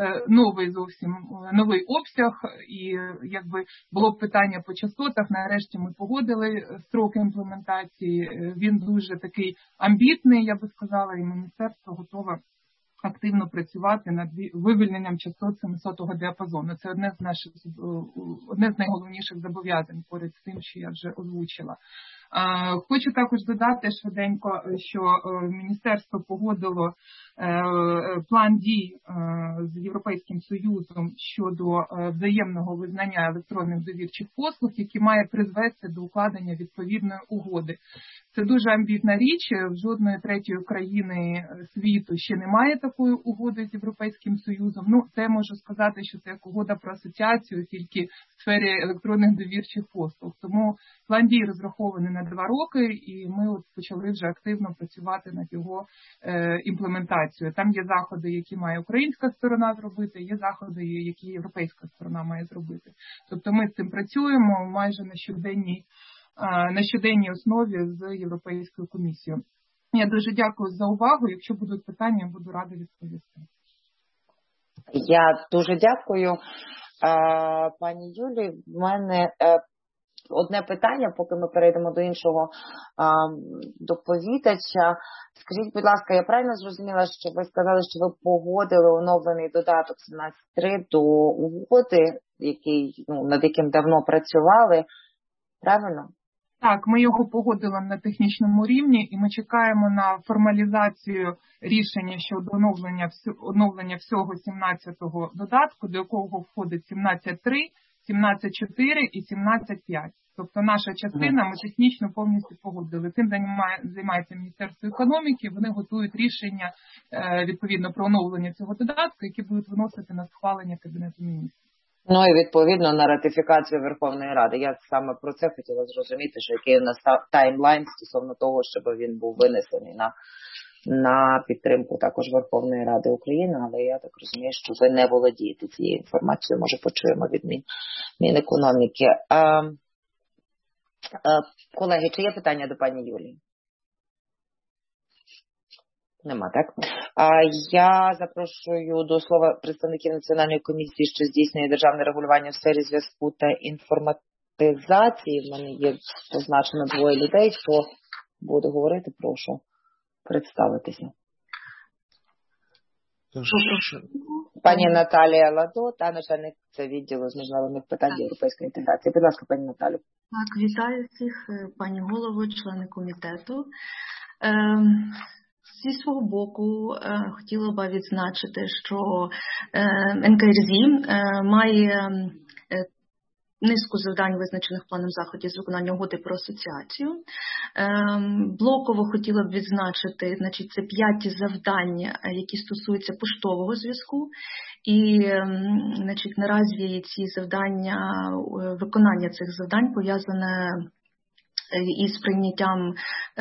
новий обсяг, і було б питання по частотах, нарешті ми погодили строки імплементації. Він дуже такий амбітний, я би сказала, і міністерство готове активно працювати над вивільненням частот 700-го діапазону. Це одне з найголовніших зобов'язань поряд з тим, що я вже озвучила. Хочу також додати швиденько, що міністерство погодило план дій з Європейським Союзом щодо взаємного визнання електронних довірчих послуг, які має призвести до укладення відповідної угоди. Це дуже амбітна річ. В жодної третьої країни світу ще немає такої угоди з Європейським Союзом. Це можу сказати, що це як угода про асоціацію, тільки в сфері електронних довірчих послуг. Тому план дій розрахований на 2 роки, і ми почали вже активно працювати над його імплементацією. Там є заходи, які має українська сторона зробити, є заходи, які європейська сторона має зробити. Тобто ми з цим працюємо майже на щоденній основі з Європейською комісією. Я дуже дякую за увагу. Якщо будуть питання, я буду рада відповісти. Я дуже дякую, пані Юлі. В мене одне питання, поки ми перейдемо до іншого доповідача. Скажіть, будь ласка, я правильно зрозуміла, що ви сказали, що ви погодили оновлений додаток 17.3 до угоди, над яким давно працювали, правильно? Так, ми його погодили на технічному рівні, і ми чекаємо на формалізацію рішення щодо оновлення всього 17-го додатку, до якого входить 17.3, 17.4 і 17.5. Тобто наша частина ми технічно повністю погодили. Цим займається Міністерство економіки, вони готують рішення відповідно про оновлення цього додатку, які будуть виносити на схвалення Кабінету міністрів. І відповідно на ратифікацію Верховної Ради. Я саме про це хотіла зрозуміти, що який у нас таймлайн стосовно того, щоб він був винесений на підтримку також Верховної Ради України, але я так розумію, що ви не володієте цією інформацією, може почуємо від Мінекономіки. Колеги, чи є питання до пані Юлії? Нема, так? Я запрошую до слова представників Національної комісії, що здійснює державне регулювання в сфері зв'язку та інформатизації. В мене є позначено 2 людей. Хто буде говорити, прошу представитися. Пані Наталія Ладо, та начальник відділу з міжнародних питань європейської інтеграції. Будь ласка, пані Наталю. Так, вітаю всіх, пані голово, члени комітету. Зі свого боку хотіла б відзначити, що НКРЗ має низку завдань, визначених планом заходів з виконання угоди про асоціацію. Блоково хотіла б відзначити, значить, це 5 завдань, які стосуються поштового зв'язку. І, значить, наразі ці завдання, виконання цих завдань пов'язане із прийняттям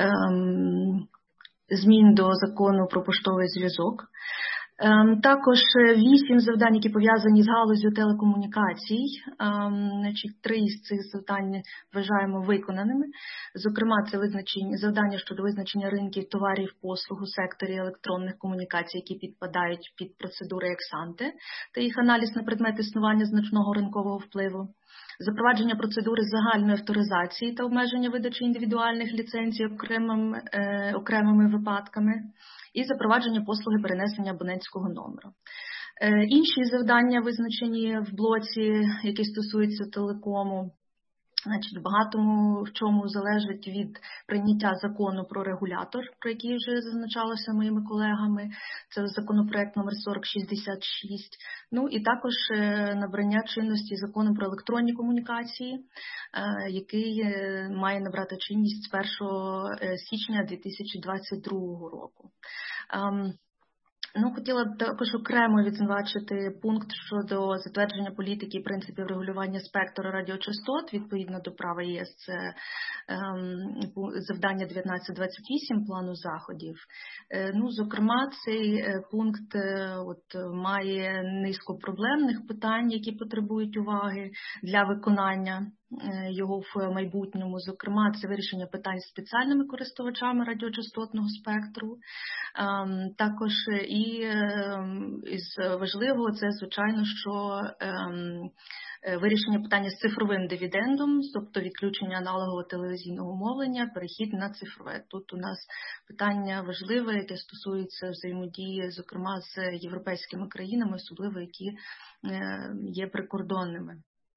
змін до закону про поштовий зв'язок. Також 8 завдань, які пов'язані з галуззю телекомунікацій. Значить, 3 з цих завдань вважаємо виконаними. Зокрема, це завдання щодо визначення ринків товарів послуг у секторі електронних комунікацій, які підпадають під процедури екс-анте, та їх аналіз на предмет існування значного ринкового впливу. Запровадження процедури загальної авторизації та обмеження видачі індивідуальних ліцензій окремими випадками. І запровадження послуги перенесення абонентського номеру. Інші завдання визначені в блоці, які стосуються телекому, значить, багатому в чому залежить від прийняття закону про регулятор, про який вже зазначалося моїми колегами. Це законопроект номер 4066. Ну і також набрання чинності закону про електронні комунікації, який має набрати чинність з 1 січня 2022 року. Хотіла б також окремо відзначити пункт щодо затвердження політики і принципів регулювання спектру радіочастот відповідно до права ЄС. Це завдання 1928 плану заходів. Зокрема, цей пункт має низку проблемних питань, які потребують уваги для виконання його в майбутньому. Зокрема, це вирішення питань з спеціальними користувачами радіочастотного спектру. Також і із важливого це, звичайно, що вирішення питання з цифровим дивідендом, тобто відключення аналогового телевізійного мовлення, перехід на цифрове. Тут у нас питання важливе, яке стосується взаємодії, зокрема, з європейськими країнами, особливо які є прикордонними.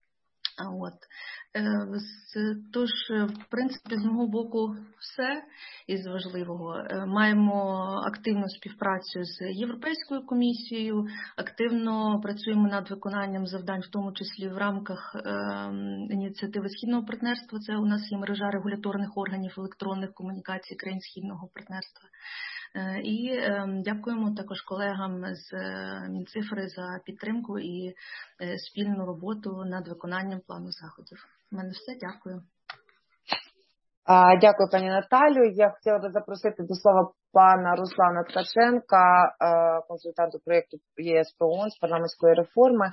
Тож, в принципі, з мого боку все із важливого. Маємо активну співпрацю з Європейською комісією, активно працюємо над виконанням завдань, в тому числі в рамках ініціативи Східного партнерства. Це у нас є мережа регуляторних органів електронних комунікацій країн Східного партнерства. І дякуємо також колегам з Мінцифри за підтримку і спільну роботу над виконанням плану заходів. У мене все. Дякую. Дякую, пані Наталю. Я хотіла би запросити до слова пана Руслана Ткаченка, консультанту проєкту ЄС про ООН з парламентської реформи,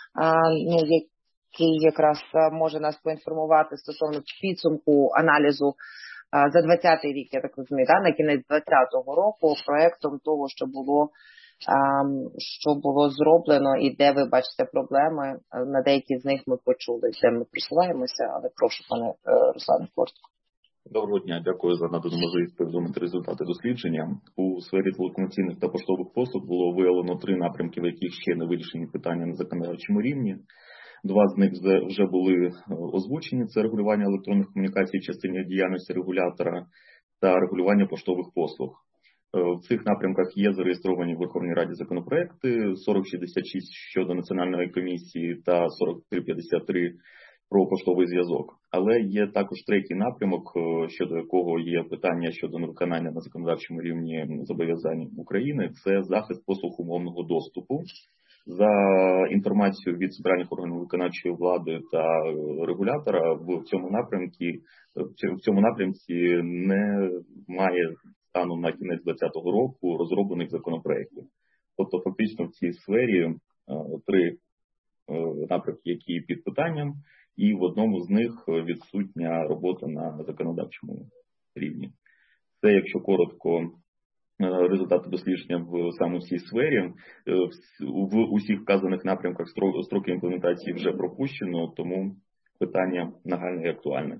який якраз може нас поінформувати стосовно підсумку аналізу за 20-й рік, я так розумію, на кінець 20-го року, проєктом того, що було зроблено і де ви бачите проблеми. На деякі з них ми почули, де ми просуваємося, але прошу, пане Руслане, коротко. Доброго дня, дякую за надану можливість повідомити результати дослідження. У сфері телекомунікаційних та поштових послуг було виявлено 3 напрямки, в яких ще не вирішені питання на законодавчому рівні. 2 з них вже були озвучені. Це регулювання електронних комунікацій в частині діяльності регулятора та регулювання поштових послуг. В цих напрямках є зареєстровані в Верховній Раді законопроекти 4066 щодо Національної комісії та 4353 про поштовий зв'язок. Але є також 3-й напрямок, щодо якого є питання щодо невиконання на законодавчому рівні зобов'язань України. Це захист послуг умовного доступу. За інформацією від центральних органів виконавчої влади та регулятора, в цьому напрямці немає станом на кінець 2020 року розроблених законопроєктів. Тобто фактично в цій сфері 3 напрямки, які під питанням, і в одному з них відсутня робота на законодавчому рівні. Це, якщо коротко, результати дослідження в саме цій сфері. В усіх вказаних напрямках строки імплементації вже пропущено, тому питання нагальне і актуальне.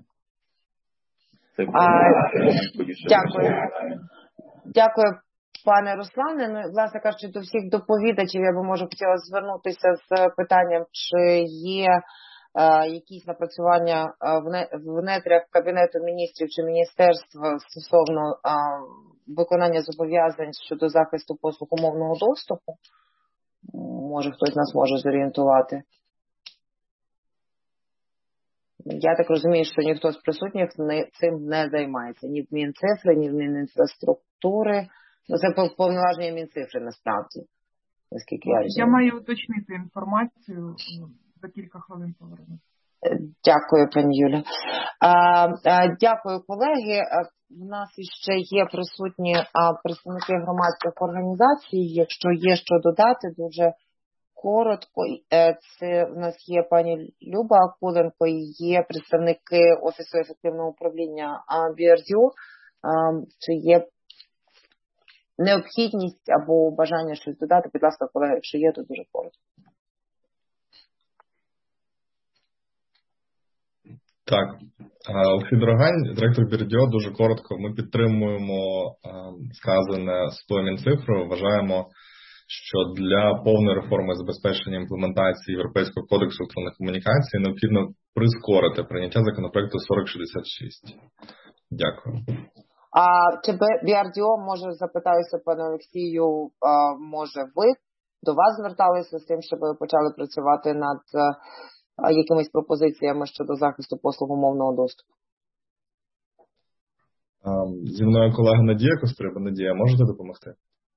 Дякую, пане Руслане. Власне кажучи, до всіх доповідачів я би, хотіла звернутися з питанням, чи є якісь напрацювання в нетрях Кабінету міністрів чи міністерства стосовно виконання зобов'язань щодо захисту послуг умовного доступу. Може, хтось нас може зорієнтувати. Я так розумію, що ніхто з присутніх цим не займається. Ні в Мінцифри, ні в Мінінфраструктури. Це повноваження Мінцифри насправді. Наскільки я розумію. Я маю уточнити інформацію. За кілька хвилин повернусь. Дякую, пані Юля. Дякую, колеги. У нас ще є присутні представники громадських організацій. Якщо є що додати, дуже коротко. Це в нас є пані Люба Акуленко, є представники Офісу ефективного управління БРДО. Чи є необхідність або бажання щось додати? Будь ласка, колеги, якщо є, то дуже коротко. Так, Олексій Дорогань, директор БРДО, дуже коротко. Ми підтримуємо сказане слово Мінцифрою. Вважаємо, що для повної реформи забезпечення імплементації Європейського кодексу електронних комунікацій необхідно прискорити прийняття законопроекту 4066. Дякую. Чи БРДО, може, запитаюся, пане Олексію, може ви до вас зверталися з тим, щоб ви почали працювати над якимись пропозиціями щодо захисту послуг умовного доступу? Зі мною колега Надія Костриба. Надія, можете допомогти?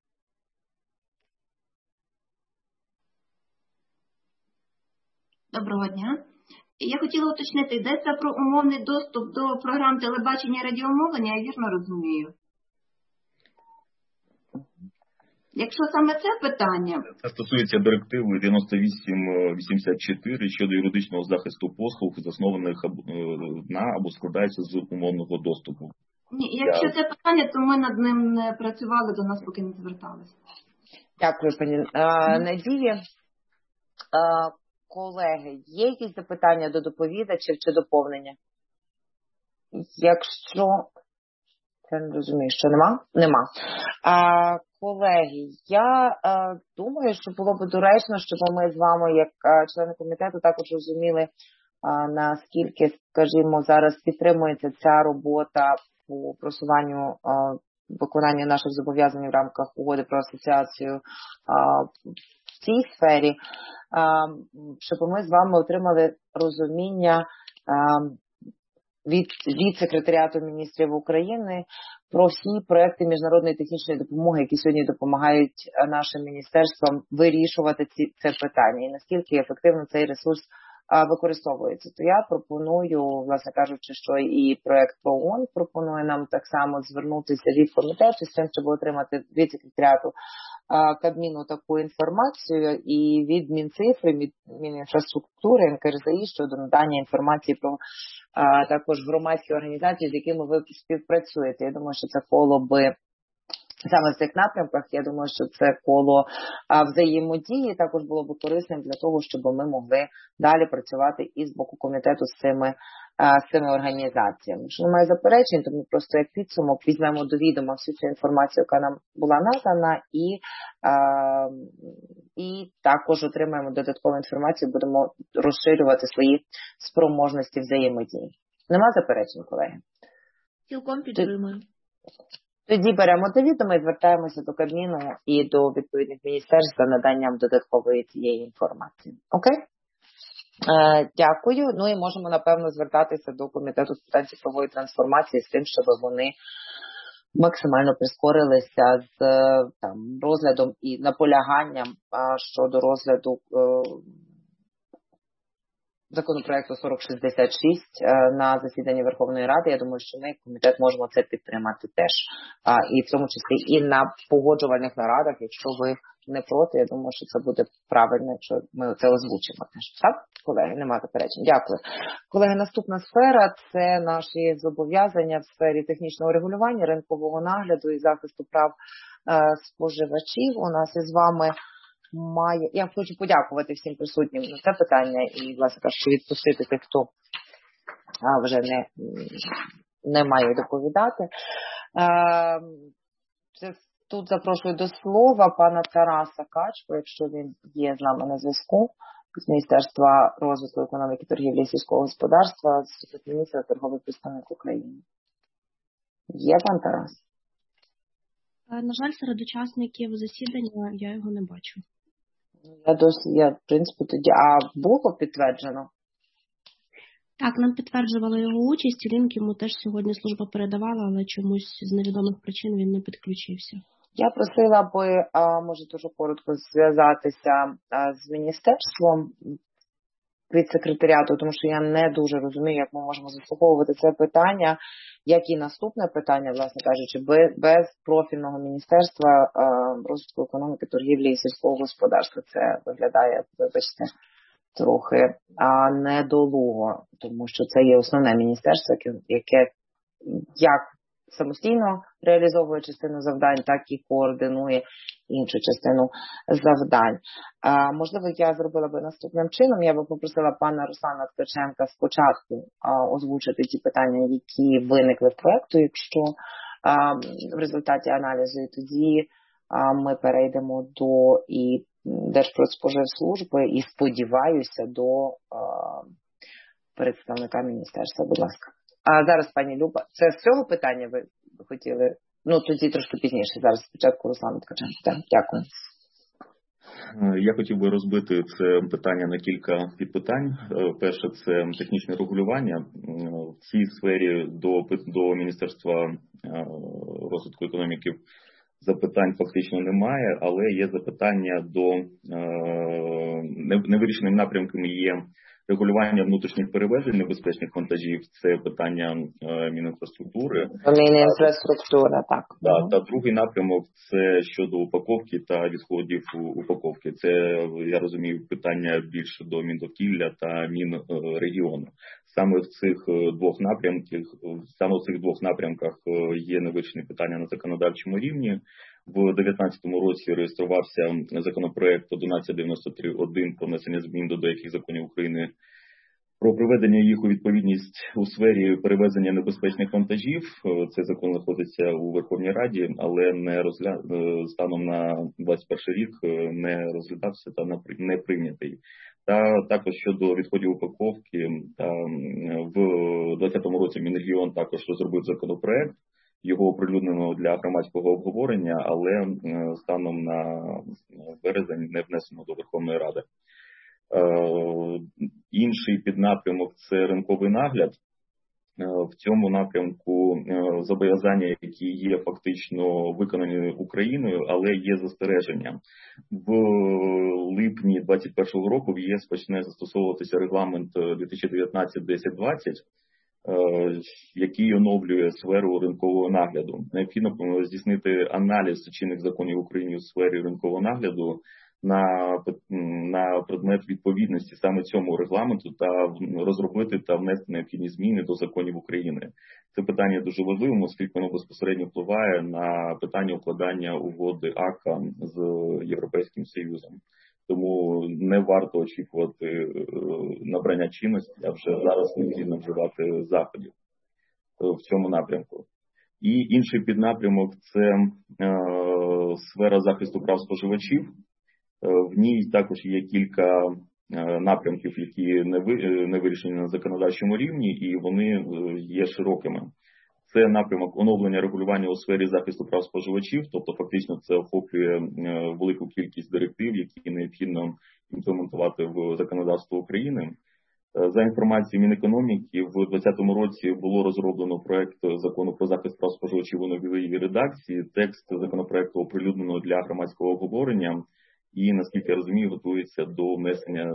Доброго дня. Я хотіла уточнити, йдеться про умовний доступ до програм телебачення і радіомовлення, я вірно розумію? Якщо саме це питання... Це стосується директиви 9884 щодо юридичного захисту послуг, заснованих на або складаються з умовного доступу. Ні, якщо це питання, то ми над ним не працювали, до нас поки не зверталися. Дякую, пані Надія. Колеги, є якісь запитання до доповідачів чи доповнення? Якщо... Я не розумію, що нема? Нема. Колеги, я думаю, що було б доречно, щоб ми з вами, як члени комітету, також розуміли, наскільки, скажімо, зараз підтримується ця робота по просуванню виконання наших зобов'язань в рамках угоди про асоціацію в цій сфері, щоб ми з вами отримали розуміння від Секретаріату міністрів України про всі проекти міжнародної технічної допомоги, які сьогодні допомагають нашим міністерствам вирішувати це питання, і наскільки ефективно цей ресурс використовується. То я пропоную, власне кажучи, що і проект ПРООН пропонує нам так само звернутися від комітету з тим, щоб отримати від Секретаріату Кабміну таку інформацію, і від Мінцифри, Мінінфраструктури, НКРЗІ щодо надання інформації про також громадські організації, з якими ви співпрацюєте. Я думаю, що це коло би саме в цих напрямках, я думаю, що це коло взаємодії також було б корисним для того, щоб ми могли далі працювати і з боку комітету з цими організаціями. Якщо немає заперечень, то ми просто як підсумок візьмемо до відома всю цю інформацію, яка нам була надана, і також отримаємо додаткову інформацію, будемо розширювати свої спроможності взаємодії. Нема заперечень, колеги? Цілком підтримую. Тоді беремо до відома і звертаємося до Кабміну і до відповідних міністерств за наданням додаткової цієї інформації. Окей? Дякую. Ну і можемо, напевно, звертатися до Комітету з питань цифрової трансформації з тим, щоб вони максимально прискорилися з розглядом і наполяганням щодо розгляду законопроекту 4066 на засіданні Верховної Ради. Я думаю, що ми, комітет, можемо це підтримати теж. І в тому числі і на погоджувальних нарадах, якщо ви не проти, я думаю, що це буде правильно, якщо ми це озвучимо теж. Так, колеги, немає заперечень. Дякую. Колеги, наступна сфера – це наші зобов'язання в сфері технічного регулювання, ринкового нагляду і захисту прав споживачів. У нас із вами я хочу подякувати всім присутнім на це питання і, власне кажучи, відпустити тих, хто вже не має доповідати. Тут запрошую до слова пана Тараса Качку, якщо він є з нами на зв'язку, з Міністерства розвитку економіки, торгівлі і сільського господарства, з міністра торговий представник України. Є пан Тарас? На жаль, серед учасників засідання я його не бачу. Я в принципі, тоді. А було підтверджено? Так, нам підтверджували його участь, і лінк йому теж сьогодні служба передавала, але чомусь з невідомих причин він не підключився. Я просила би, може, дуже коротко зв'язатися з міністерством віце-секретаріату, тому що я не дуже розумію, як ми можемо заслуховувати це питання, як і наступне питання, власне кажучи, без профільного міністерства розвитку економіки, торгівлі і сільського господарства. Це виглядає, вибачте, трохи недолуго, тому що це є основне міністерство, яке як самостійно реалізовує частину завдань, так і координує іншу частину завдань. Можливо, я зробила би наступним чином. Я би попросила пана Руслана Ткаченка спочатку озвучити ті питання, які виникли в проекту, якщо в результаті аналізу, і тоді ми перейдемо до і Держпродспоживслужби і, сподіваюся, до представника міністерства. Будь ласка. А зараз, пані Люба, це з цього питання ви хотіли? Ну, тоді трошки пізніше. Зараз спочатку Руслан Ткаченко. Так, дякую. Я хотів би розбити це питання на кілька підпитань. Перше, це технічне регулювання. В цій сфері до Міністерства розвитку економіки запитань фактично немає, але є запитання до невирішеним напрямком є регулювання внутрішніх перевезень небезпечних вантажів. Це питання Мінінфраструктури. Мінінфраструктура, так. Та другий напрямок – це щодо упаковки та відходів упаковки. Це, я розумію, питання більше до Міндовкілля та Мінрегіону. Саме в цих двох напрямках є невирішені питання на законодавчому рівні. В 2019 році реєструвався законопроект 1193.1 про внесення змін до деяких законів України про приведення їх у відповідність у сфері перевезення небезпечних вантажів. Цей закон знаходиться у Верховній Раді, але станом на 21 рік не розглядався та не прийнятий. Та також щодо відходів упаковки, в 2020 році Мінрегіон також розробив законопроект. Його оприлюднено для громадського обговорення, але станом на березень не внесено до Верховної Ради. Інший піднапрямок – це ринковий нагляд. В цьому напрямку зобов'язання, які є фактично виконані Україною, але є застереження. В липні 2021 року в ЄС почне застосовуватися регламент 2019-1020, який оновлює сферу ринкового нагляду. Необхідно здійснити аналіз чинних законів України у сфері ринкового нагляду на предмет відповідності саме цьому регламенту та розробити та внести необхідні зміни до законів України. Це питання дуже важливе, оскільки воно безпосередньо впливає на питання укладання угоди АККА з Європейським Союзом. Тому не варто очікувати набрання чинності, а вже зараз необхідно вживати заходів в цьому напрямку. І інший піднапрямок – це сфера захисту прав споживачів. В ній також є кілька напрямків, які не вирішені на законодавчому рівні, і вони є широкими. Це напрямок оновлення регулювання у сфері захисту прав споживачів, тобто фактично це охоплює велику кількість директив, які необхідно імплементувати в законодавство України. За інформацією Мінекономіки, в 2020 році було розроблено проект закону про захист прав споживачів у новій редакції. Текст законопроекту оприлюднено для громадського обговорення і, наскільки я розумію, готується до внесення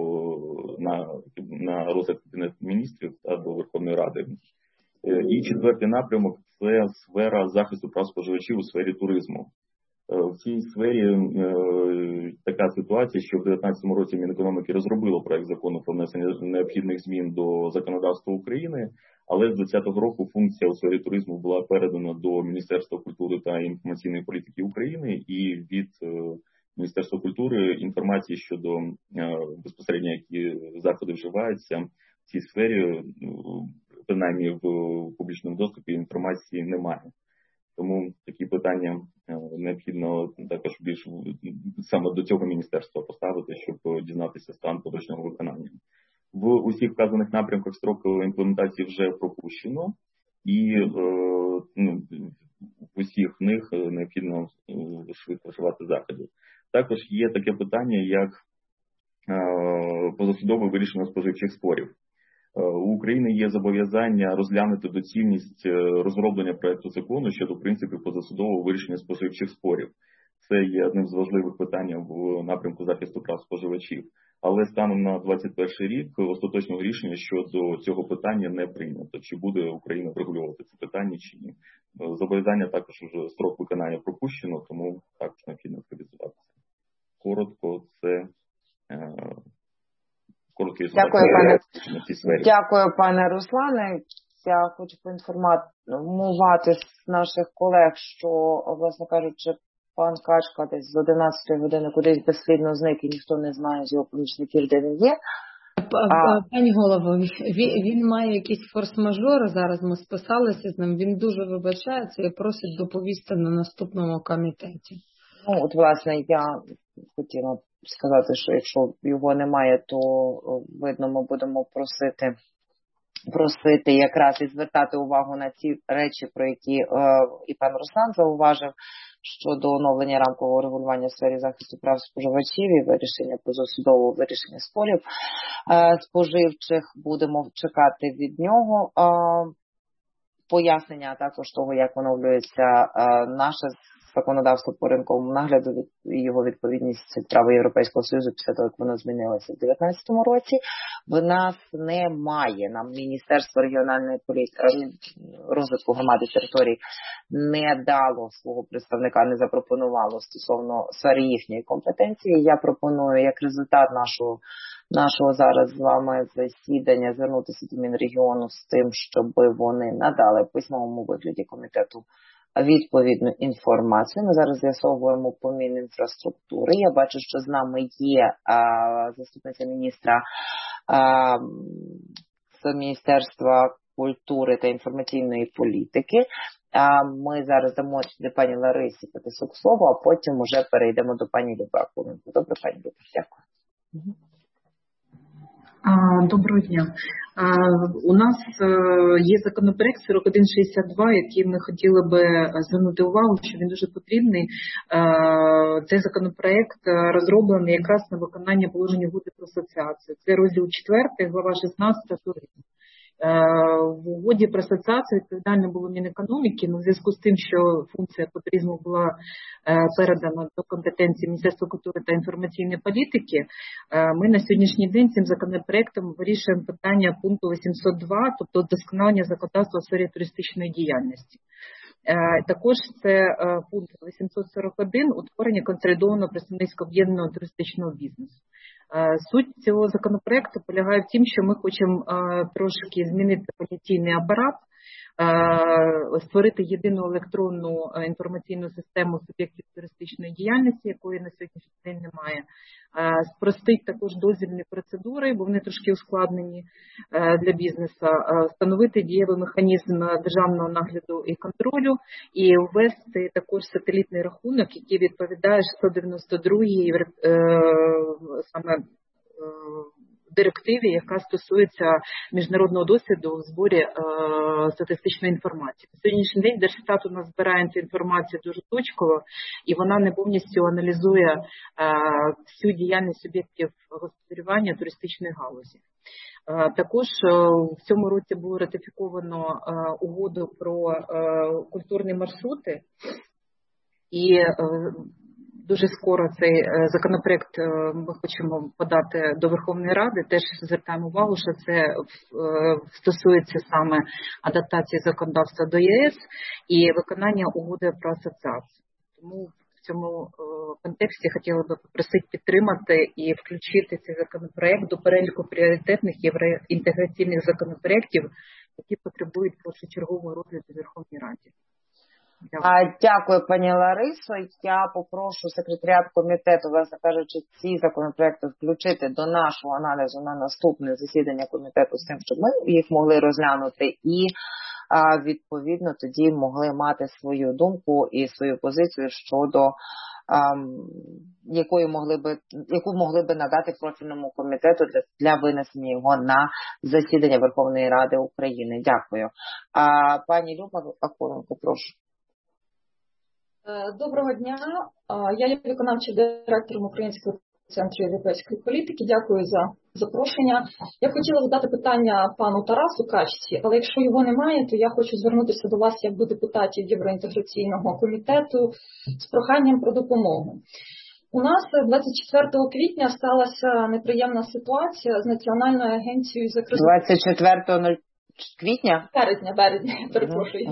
на розгляд Кабінету міністрів та до Верховної Ради. І четвертий напрямок – це сфера захисту прав споживачів у сфері туризму. В цій сфері така ситуація, що в 2019 році Мінекономіки розробило проект закону про внесення необхідних змін до законодавства України, але з 2020 року функція у сфері туризму була передана до Міністерства культури та інформаційної політики України, і від Міністерства культури інформації щодо безпосередньо, які заходи вживаються в цій сфері, принаймні в публічному доступі інформації немає. Тому такі питання необхідно також більш саме до цього міністерства поставити, щоб дізнатися стан поточного виконання. В усіх вказаних напрямках строки імплементації вже пропущено, і в усіх них необхідно швидко вживати заходів. Також є таке питання, як позасудове вирішення споживчих спорів. У України є зобов'язання розглянути доцільність розроблення проекту закону щодо принципів позасудового вирішення споживчих спорів. Це є одним з важливих питань в напрямку захисту прав споживачів. Але станом на 2021 рік остаточного рішення щодо цього питання не прийнято. Чи буде Україна врегулювати це питання, чи ні. Зобов'язання також вже строк виконання пропущено, тому також необхідно активізуватися. Коротко, це короткий Дякую, пане Руслане. Я хочу поінформувати наших колег, що, власне кажучи, пан Качка десь з 11 години кудись безслідно зник і ніхто не знає з його помічників, де він є. Пані голово, він має якийсь форс-мажор, зараз ми списалися з ним, він дуже вибачається і просить доповісти на наступному комітеті. Ну, от, власне, я хотіла сказати, що якщо його немає, то, видно, ми будемо просити якраз і звертати увагу на ці речі, про які і пан Руслан зауважив, щодо оновлення рамкового регулювання в сфері захисту прав споживачів і вирішення позасудового вирішення спорів споживчих. Будемо чекати від нього пояснення, а також того, як оновлюється наше законодавство по ринковому нагляду і його відповідність права Європейського Союзу після того, як воно змінилося в 2019 році. В нас немає, нам Міністерство регіональної розвитку громади територій не дало свого представника, не запропонувало стосовно сфери їхньої компетенції. Я пропоную, як результат нашого зараз з вами засідання, звернутися до Мінрегіону з тим, щоб вони надали в письмовому вигляді комітету відповідну інформацію. Ми зараз з'ясовуємо по Мінінфраструктури. Я бачу, що з нами є заступниця міністра з Міністерства культури та інформаційної політики. Ми зараз дамо пані Ларисі Петисюк слово, а потім вже перейдемо до пані Люби Акуленко. Добре, пані Люба, дякую. Доброго дня. У нас є законопроект 4162, який ми хотіли би звернути увагу, що він дуже потрібний. Цей законопроект розроблений якраз на виконання положень угоди про асоціацію. Це розділ 4, глава 16 туризм. В угоді про асоціацію відповідально було Мінекономіки, але в зв'язку з тим, що функція по туризму була передана до компетенції Міністерства культури та інформаційної політики, ми на сьогоднішній день цим законопроектом вирішуємо питання пункту 802, тобто вдосконалення законодавства у сфері туристичної діяльності. Також це пункт 841 утворення консолідованого представницького об'єднаного туристичного бізнесу. Суть цього законопроекту полягає в тім, що ми хочемо трошки змінити понятійний апарат, створити єдину електронну інформаційну систему суб'єктів туристичної діяльності, якої на сьогоднішній день немає, спростити також дозвільні процедури, бо вони трошки ускладнені для бізнесу, встановити дієвий механізм державного нагляду і контролю і ввести також сателітний рахунок, який відповідає 192-й саме директиві, яка стосується міжнародного досвіду у зборі статистичної інформації. На сьогоднішній день Держстат у нас збирає цю інформацію дуже точково, і вона не повністю аналізує всю діяльність суб'єктів господарювання туристичної галузі. Також в цьому році було ратифіковано угоду про культурні маршрути, і дуже скоро цей законопроект ми хочемо подати до Верховної Ради. Теж звертаємо увагу, що це стосується саме адаптації законодавства до ЄС і виконання угоди про асоціацію. Тому в цьому контексті хотіла би попросити підтримати і включити цей законопроект до переліку пріоритетних євроінтеграційних законопроєктів, які потребують першочергового розгляду в Верховній Раді. Дякую, пані Ларисо. Я попрошу секретаріат комітету, власне кажучи, ці законопроекти включити до нашого аналізу на наступне засідання комітету з тим, щоб ми їх могли розглянути і відповідно тоді могли мати свою думку і свою позицію щодо яку могли би надати профільному комітету для винесення його на засідання Верховної Ради України. Дякую. Пані Люба Акуленко, прошу. Доброго дня. Я є виконавчим директором Українського центру європейської політики. Дякую за запрошення. Я б хотіла задати питання пану Тарасу Качці, але якщо його немає, то я хочу звернутися до вас як до депутатів Євроінтеграційного комітету з проханням про допомогу. У нас 24 квітня сталася неприємна ситуація з Національною агенцією з акредитації. 24 квітня? Березня, перепрошую.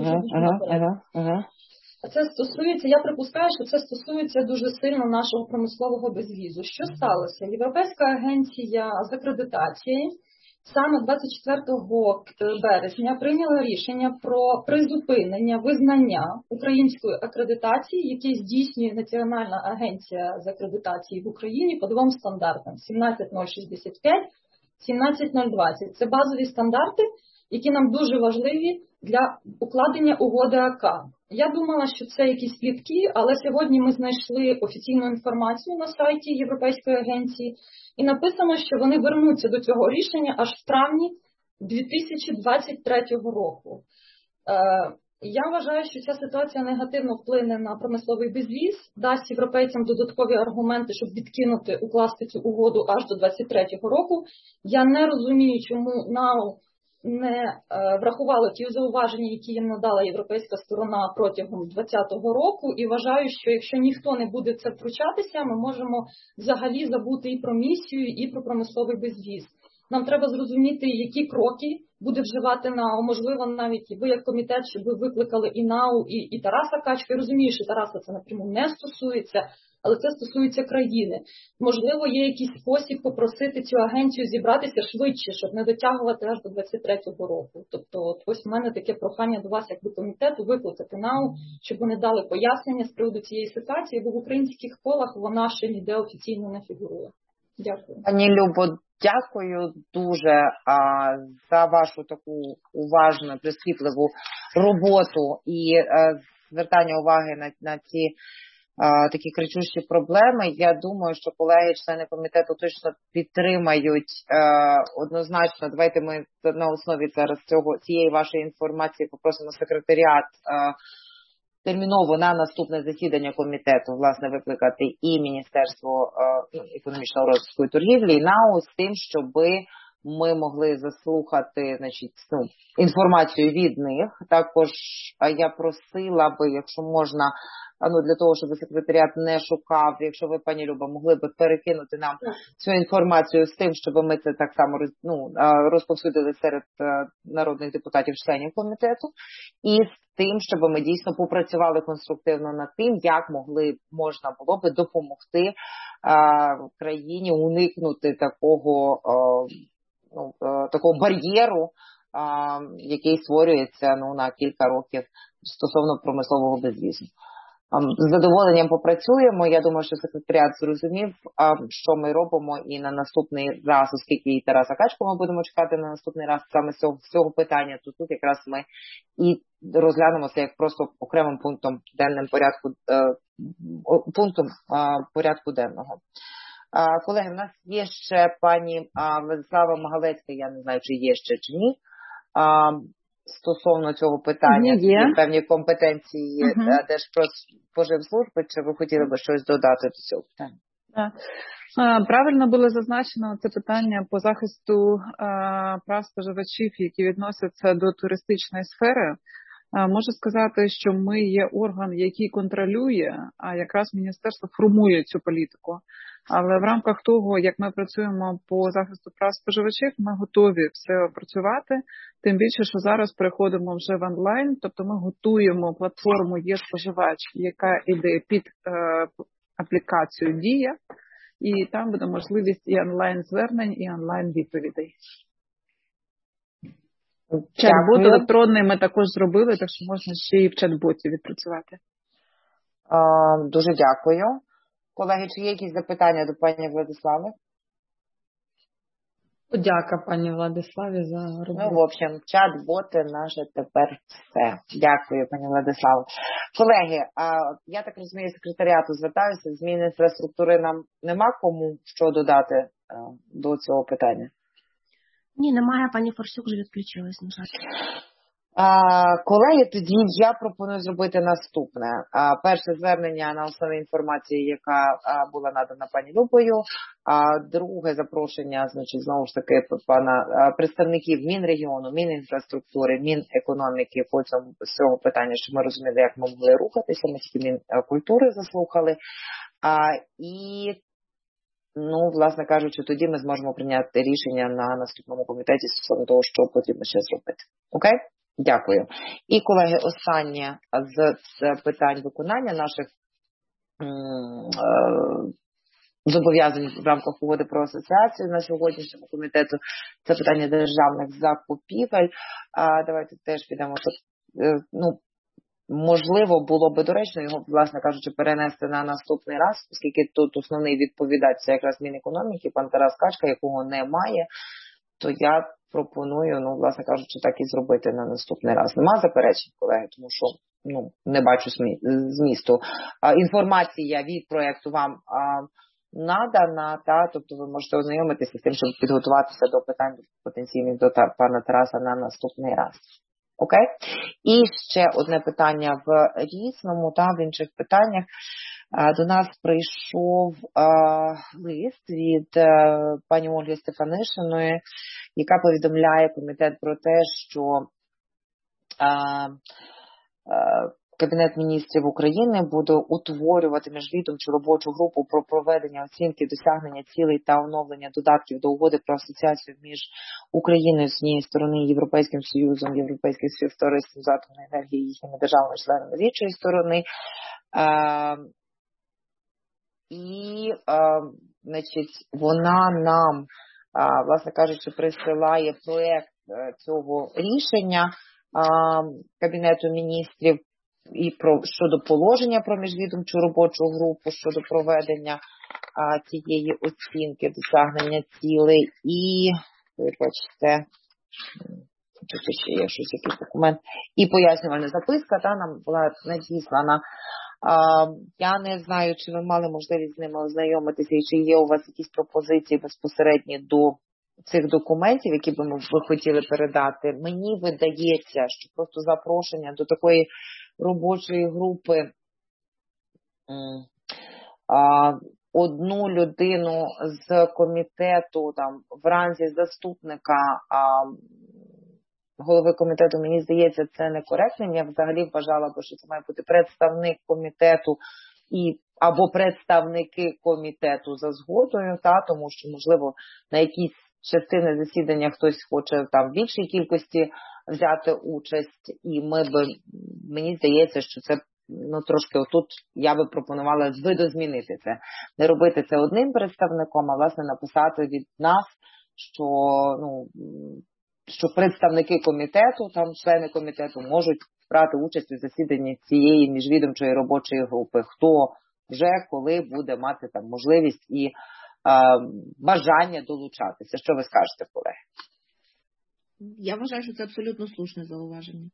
Це стосується, я припускаю, що це стосується дуже сильно нашого промислового безвізу. Що сталося? Європейська агенція з акредитації саме 24 березня прийняла рішення про призупинення визнання української акредитації, які здійснює Національна агенція з акредитації в Україні по двом стандартам: 17065, 17020. Це базові стандарти, які нам дуже важливі для укладення угоди АК. Я думала, що це якісь плітки, але сьогодні ми знайшли офіційну інформацію на сайті Європейської агенції, і написано, що вони вернуться до цього рішення аж в травні 2023 року. Я вважаю, що ця ситуація негативно вплине на промисловий безвіз, дасть європейцям додаткові аргументи, щоб відкинути, укласти цю угоду аж до 2023 року. Я не розумію, чому НАУ не врахувало ті зауваження, які їм надала європейська сторона протягом 2020 року, і вважаю, що якщо ніхто не буде це втручатися, ми можемо взагалі забути і про місію, і про промисловий безвіз. Нам треба зрозуміти, які кроки буде вживати НАУ. Можливо, навіть ви як комітет, щоб ви викликали і НАУ, і Тараса Качка. Я розумію, що Тараса це напряму не стосується, але це стосується країни. Можливо, є якийсь спосіб попросити цю агенцію зібратися швидше, щоб не дотягувати аж до 2023 року. Тобто, ось в мене таке прохання до вас, як до комітету, викликати НАУ, щоб вони дали пояснення з приводу цієї ситуації, бо в українських колах вона ще ніде офіційно не фігурує. Дякую. Пані Любо, дякую дуже за вашу таку уважну, прискіпливу роботу і звертання уваги на ці такі кричущі проблеми. Я думаю, що колеги-члени комітету точно підтримають однозначно. Давайте ми на основі зараз цієї вашої інформації попросимо секретаріат терміново на наступне засідання комітету, власне, викликати і Міністерство економічного розвитку і торгівлі, і НАУ з тим, щоби ми могли заслухати, значить, інформацію від них. Також я просила би, якщо можна, для того, щоб секретаріат не шукав, якщо ви, пані Люба, могли б перекинути нам цю інформацію з тим, щоб ми це так само розповсюдили серед народних депутатів-членів комітету, і з тим, щоб ми дійсно попрацювали конструктивно над тим, як можна було би допомогти країні уникнути такого бар'єру, який створюється на кілька років стосовно промислового безвізу. З задоволенням попрацюємо. Я думаю, що секретаріат зрозумів, що ми робимо, і на наступний раз, оскільки і Тараса Качку ми будемо чекати на наступний раз саме з цього питання, то тут якраз ми і розглянемо це як просто окремим пунктом порядку денного. Колеги, у нас є ще пані Владислава Магалецька, я не знаю, чи є ще, чи ні. Стосовно цього питання, є певні компетенції Держпродспоживслужби, чи ви хотіли би щось додати до цього питання? Правильно було зазначено це питання по захисту прав споживачів, які відносяться до туристичної сфери. Можу сказати, що ми є орган, який контролює, а якраз міністерство формує цю політику. Але в рамках того, як ми працюємо по захисту прав споживачів, ми готові все опрацювати. Тим більше, що зараз переходимо вже в онлайн, тобто ми готуємо платформу «Є-споживач», яка йде під аплікацію «Дія», і там буде можливість і онлайн-звернень, і онлайн-відповідей. Чат-бот електронний ми також зробили, так що можна ще і в чат-боті відпрацювати. Дуже дякую. Колеги, чи є якісь запитання до пані Владислави? Подяка пані Владиславі за роботу. В общем, чат-боти наше тепер все. Дякую, пані Владиславо. Колеги, я так розумію, секретаріату звертаюся, зміни інфраструктури нам нема кому що додати до цього питання? Ні, немає, пані Форсюк вже відключилась, на жаль. Колеги, тоді я пропоную зробити наступне. Перше звернення на основі інформації, яка була надана пані Любою. Друге запрошення, значить, знову ж таки, представників Мінрегіону, Мінінфраструктури, Мінекономіки по цьому з цього питання, щоб ми розуміли, як ми могли рухатися. Ми тільки Мінкультури заслухали. І, власне кажучи, тоді ми зможемо прийняти рішення на наступному комітеті стосовно того, що потрібно ще зробити. Окей? Дякую. І, колеги, останнє з питань виконання наших зобов'язань в рамках угоди про асоціацію на сьогоднішньому комітету – це питання державних закупівель. Давайте теж підемо тут. Можливо, було би доречно його, власне кажучи, перенести на наступний раз, оскільки тут основний відповідач – це якраз Мінекономіки, пан Тарас Качка, якого немає, то я пропоную, власне кажучи, так і зробити на наступний раз. Нема заперечень, колеги, тому що не бачу змісту. Інформація від проєкту вам надана, тобто ви можете ознайомитися з тим, щоб підготуватися до питань потенційних до пана Тараса на наступний раз. Окей? І ще одне питання в різному, в інших питаннях. До нас прийшов лист від пані Ольги Стефанишиної, яка повідомляє комітет про те, що Кабінет міністрів України буде утворювати міжвідомчу робочу групу про проведення оцінки досягнення цілей та оновлення додатків до угоди про асоціацію між Україною з однієї сторони, Європейським Союзом, Європейським співтовариством з атомної енергії і їхніми державами-членами з іншої сторони. Значить, вона нам, власне кажучи, присилає проєкт цього рішення Кабінету міністрів і щодо положення про міжвідомчу робочу групу, щодо проведення цієї оцінки, досягнення цілей і, вибачте, ще є щось, якийсь документ, і пояснювальна записка, нам була надіслана. Я не знаю, чи ви мали можливість з ними ознайомитися, і чи є у вас якісь пропозиції безпосередні до цих документів, які би ви хотіли передати. Мені видається, що просто запрошення до такої робочої групи одну людину з комітету в ранзі заступника голови комітету, мені здається, це некоректним. Я взагалі вважала, що це має бути представник комітету або представники комітету за згодою, тому що, можливо, на якісь частини засідання хтось хоче в більшій кількості взяти участь, і мені здається, що це трошки отут я би пропонувала видозмінити це. Не робити це одним представником, а власне написати від нас, що представники комітету, члени комітету можуть брати участь у засіданні цієї міжвідомчої робочої групи. Хто вже коли буде мати можливість і бажання долучатися. Що ви скажете, колеги? Я вважаю, що це абсолютно слушне зауваження.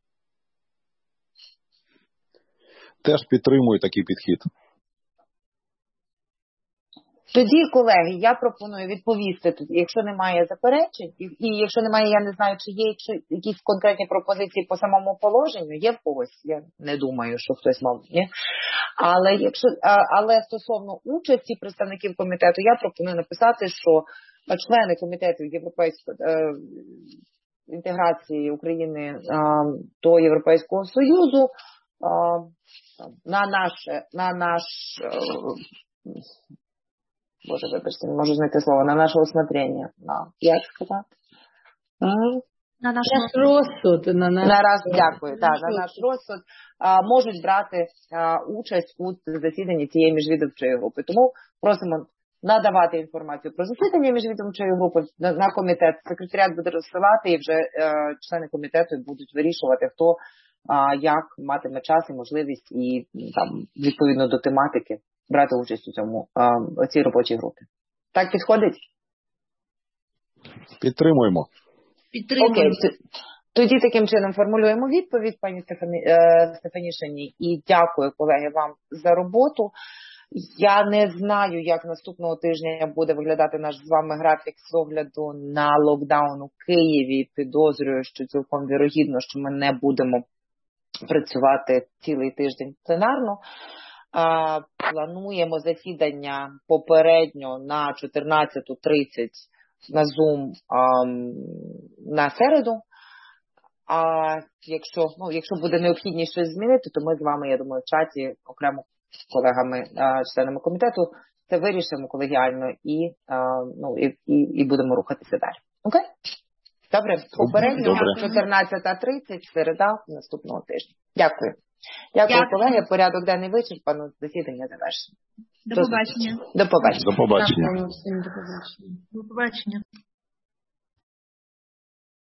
Теж підтримую такий підхід. Тоді, колеги, я пропоную відповісти, якщо немає заперечень, і якщо немає, я не знаю, чи є якісь конкретні пропозиції по самому положенню, є в когось, я не думаю, що хтось мав, ні? Але стосовно участі представників комітету, я пропоную написати, що члени комітету Європейської інтеграції України до Європейського Союзу на наш Боже, вибачте, не можу знайти слово, на наше усмотрення. Як сказати? На наш розсуд. Дякую. На наш розсуд можуть брати участь у засіданні цієї міжвідомчої групи. Тому просимо надавати інформацію про засідання міжвідомчої групи на комітет. Секретаріат буде розсилати, і вже члени комітету будуть вирішувати, хто як матиме час і можливість і відповідно до тематики брати участь у цій робочій групі. Так підходить? Підтримуємо. Окей. Тоді таким чином формулюємо відповідь пані Стефанішині і дякую, колеги, вам за роботу. Я не знаю, як наступного тижня буде виглядати наш з вами графік з огляду на локдаун у Києві. Підозрюю, що цілком вірогідно, що ми не будемо працювати цілий тиждень пленарно. Плануємо засідання попередньо на 14:30 на Zoom на середу. А якщо буде необхідність щось змінити, то ми з вами, я думаю, в чаті окремо з колегами, членами комітету, це вирішимо колегіально і будемо рухатися далі. Окей? Добре? Попередньо 14:30, середа наступного тижня. Дякую. Дякую, колеги. Порядок денний вичерпано. Засідання завершено. До побачення. До побачення. До побачення.